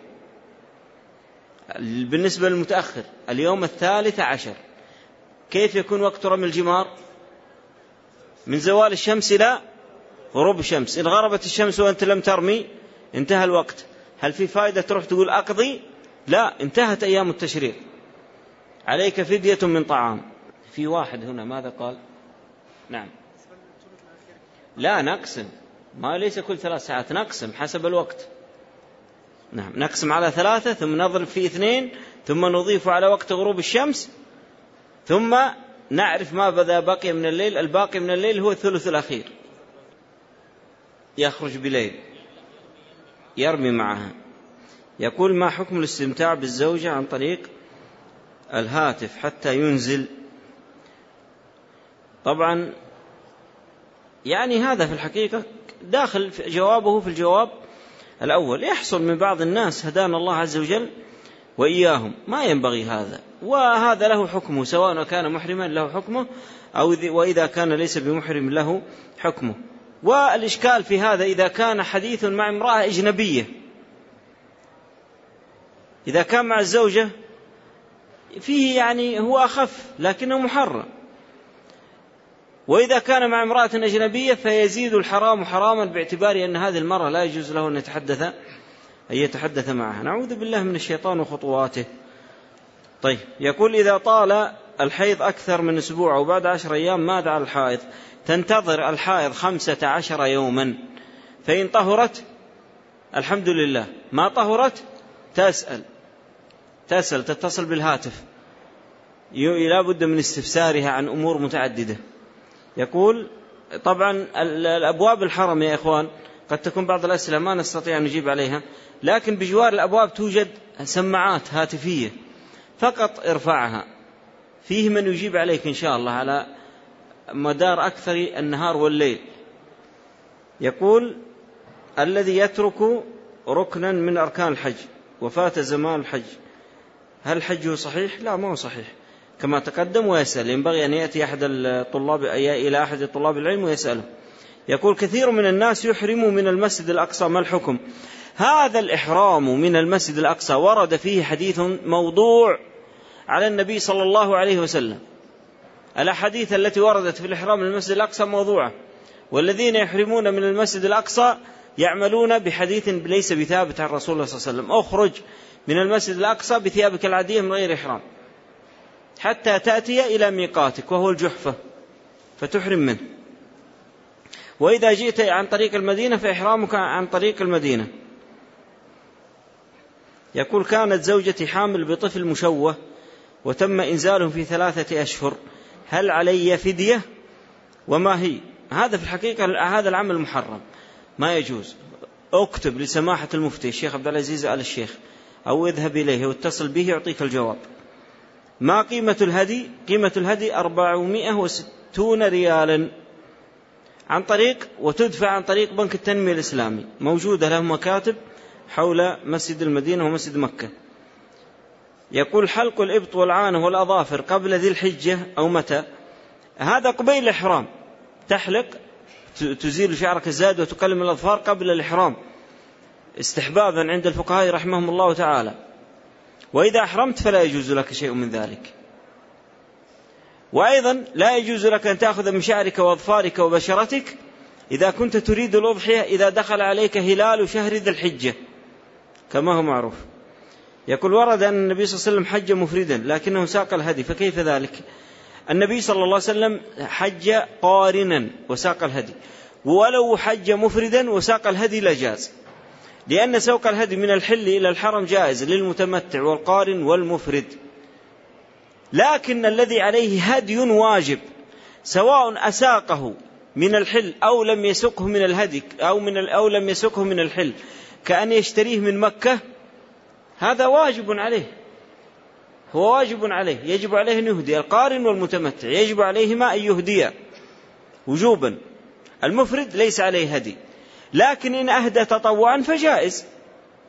بالنسبة للمتأخر اليوم 13 كيف يكون وقت رمي الجمار؟ من زوال الشمس إلى غروب الشمس. إن غربت الشمس وأنت لم ترمي انتهى الوقت. هل في فائدة تروح تقول أقضي؟ لا، انتهت أيام التشريق، عليك فدية من طعام. في واحد هنا ماذا قال؟ نعم، لا نقسم، ما ليس كل 3 ساعات، نقسم حسب الوقت. نعم، نقسم على 3 ثم نضرب في 2 ثم نضيف على وقت غروب الشمس، ثم نعرف ما بدا بقي من الليل. الباقي من الليل هو الثلث الأخير، يخرج بليل يرمي معها. يقول: ما حكم الاستمتاع بالزوجة عن طريق الهاتف حتى ينزل؟ طبعا يعني هذا في الحقيقة داخل في جوابه في الجواب الأول. يحصل من بعض الناس هدانا الله عز وجل وإياهم، ما ينبغي هذا، وهذا له حكمه، سواء كان محرما له حكمه وإذا كان ليس بمحرم له حكمه. والإشكال في هذا إذا كان حديث مع امرأة أجنبية، إذا كان مع الزوجة فيه يعني هو أخف لكنه محرم، وإذا كان مع امرأة أجنبية فيزيد الحرام حراما باعتبار أن هذه المرأة لا يجوز له أن يتحدث معها. نعوذ بالله من الشيطان وخطواته. طيب، يقول: إذا طال الحيض أكثر من أسبوع أو بعد 10 أيام ماذا على الحائض؟ تنتظر الحائض 15 يوما، فإن طهرت الحمد لله، ما طهرت تسأل تتصل بالهاتف، لا بد من استفسارها عن أمور متعددة. يقول: طبعا الأبواب الحرم يا إخوان قد تكون بعض الأسئلة ما نستطيع أن نجيب عليها، لكن بجوار الأبواب توجد سماعات هاتفية، فقط ارفعها، فيه من يجيب عليك إن شاء الله على مدار أكثر النهار والليل. يقول: الذي يترك ركنا من أركان الحج وفات زمان الحج هل حجه صحيح؟ لا، ما هو صحيح كما تقدم، ويسأل. ينبغي أن يأتي إلى أحد طلاب العلم ويسأله. يقول: كثير من الناس يحرموا من المسجد الأقصى، ما الحكم؟ هذا الإحرام من المسجد الأقصى ورد فيه حديث موضوع على النبي صلى الله عليه وسلم. الأحاديث التي وردت في الإحرام من المسجد الأقصى موضوعة، والذين يحرمون من المسجد الأقصى يعملون بحديث ليس بثابت عن رسول الله صلى الله عليه وسلم: أخرج من المسجد الأقصى بثيابك العادية من غير إحرام حتى تأتي إلى ميقاتك وهو الجحفة فتحرم منه، وإذا جئت عن طريق المدينة فإحرامك عن طريق المدينة. يقول: كانت زوجتي حامل بطفل مشوه وتم إنزاله في 3 أشهر، هل علي فدية وما هي؟ هذا في الحقيقة هذا العمل محرم، ما يجوز. اكتب لسماحة المفتي الشيخ عبد العزيز آل الشيخ أو اذهب إليه واتصل به يعطيك الجواب. ما قيمة الهدي؟ قيمة الهدي 460 ريالا عن طريق وتدفع عن طريق بنك التنمية الإسلامي، موجودة له مكاتب حول مسجد المدينة ومسجد مكة. يقول: حلق الإبط والعانة والأظافر قبل ذي الحجة أو متى؟ هذا قبيل الإحرام، تحلق تزيل شعرك الزائد وتقلم الأظفار قبل الإحرام استحبابا عند الفقهاء رحمهم الله تعالى، وإذا أحرمت فلا يجوز لك شيء من ذلك. وأيضا لا يجوز لك أن تأخذ من شعرك وأظفارك وبشرتك إذا كنت تريد الأضحية إذا دخل عليك هلال شهر ذي الحجة كما هو معروف. يقول: ورد أن النبي صلى الله عليه وسلم حج مفردا لكنه ساق الهدي، فكيف ذلك؟ النبي صلى الله عليه وسلم حج قارنا وساق الهدي، ولو حج مفردا وساق الهدي لجاز، لأن سوق الهدي من الحل إلى الحرم جائز للمتمتع والقارن والمفرد. لكن الذي عليه هدي واجب سواء أساقه من الحل أو لم يسقه من الهدي أو لم يسقه من الحل، كأن يشتريه من مكة، هذا واجب عليه، هو واجب عليه، يجب عليه أن يهدي. القارن والمتمتع يجب عليهما أن يهديا وجوبا، المفرد ليس عليه هدي، لكن إن أهدى تطوعا فجائز.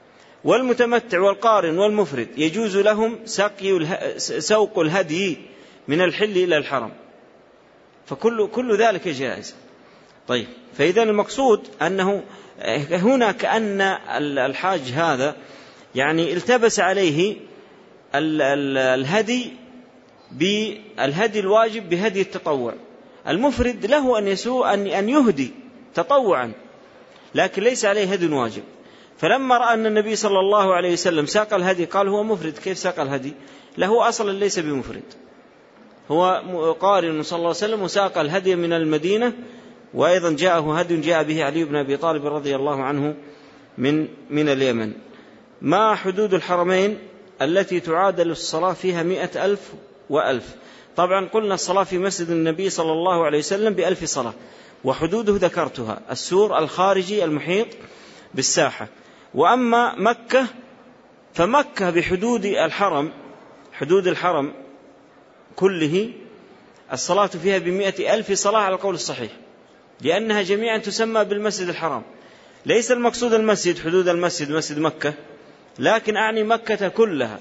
والمتمتع والقارن والمفرد يجوز لهم سوق الهدي من الحل إلى الحرم، فكل ذلك جائز. طيب، فإذا المقصود أنه هنا كأن الحاج هذا يعني التبس عليه الهدي بالهدي الواجب بهدي التطوع. المفرد له أن يهدي تطوعا، لكن ليس عليه هدي واجب. فلما رأى أن النبي صلى الله عليه وسلم ساق الهدي قال هو مفرد، كيف ساق الهدي؟ له أصلا ليس بمفرد، هو قارن صلى الله عليه وسلم وساق الهدي من المدينة، وأيضا جاءه هدي جاء به علي بن أبي طالب رضي الله عنه من اليمن. ما حدود الحرمين التي تعادل الصلاة فيها 100,000 و1000؟ طبعا قلنا الصلاة في مسجد النبي صلى الله عليه وسلم ب1000 صلاة، وحدوده ذكرتها: السور الخارجي المحيط بالساحة. وأما مكة فمكة بحدود الحرم، حدود الحرم كله الصلاة فيها ب100,000 صلاة على القول الصحيح، لأنها جميعا تسمى بالمسجد الحرام. ليس المقصود المسجد حدود المسجد مسجد مكة، لكن أعني مكة كلها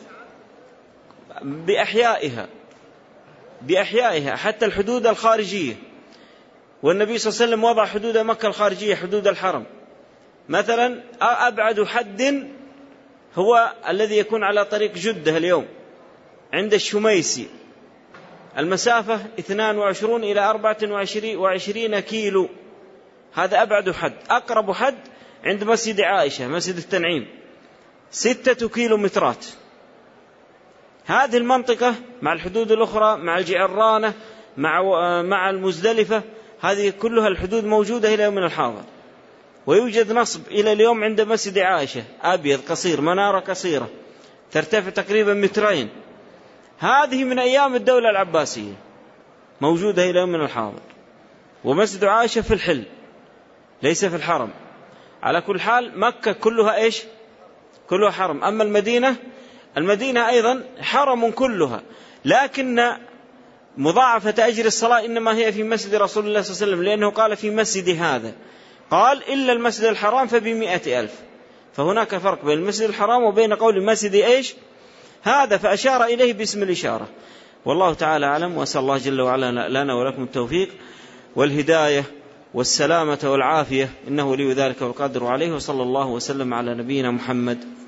بأحيائها حتى الحدود الخارجية. والنبي صلى الله عليه وسلم وضع حدود مكة الخارجية حدود الحرم. مثلا أبعد حد هو الذي يكون على طريق جدة اليوم عند الشميسي، المسافة 22 إلى 24 كيلو، هذا أبعد حد. أقرب حد عند مسجد عائشة مسجد التنعيم 6 كيلومترات. هذه المنطقة مع الحدود الأخرى مع الجعرانة مع المزدلفة، هذه كلها الحدود موجودة إلى يومنا الحاضر. ويوجد نصب إلى اليوم عند مسجد عائشة أبيض قصير، منارة قصيرة ترتفع تقريبا 2 متر، هذه من أيام الدولة العباسية موجودة إلى يومنا الحاضر. ومسجد عائشة في الحل ليس في الحرم. على كل حال مكة كلها إيش؟ كلها حرم. أما المدينة أيضا حرم كلها، لكن مضاعفة أجر الصلاة إنما هي في مسجد رسول الله صلى الله عليه وسلم، لأنه قال في مسجد هذا، قال إلا المسجد الحرام فب100,000. فهناك فرق بين المسجد الحرام وبين قول مسجد إيش هذا، فأشار إليه باسم الإشارة. والله تعالى أعلم، وأسأل الله جل وعلا لنا ولكم التوفيق والهداية والسلامة والعافية، إنه لي ذلك والقادر عليه. وصلى الله وسلم على نبينا محمد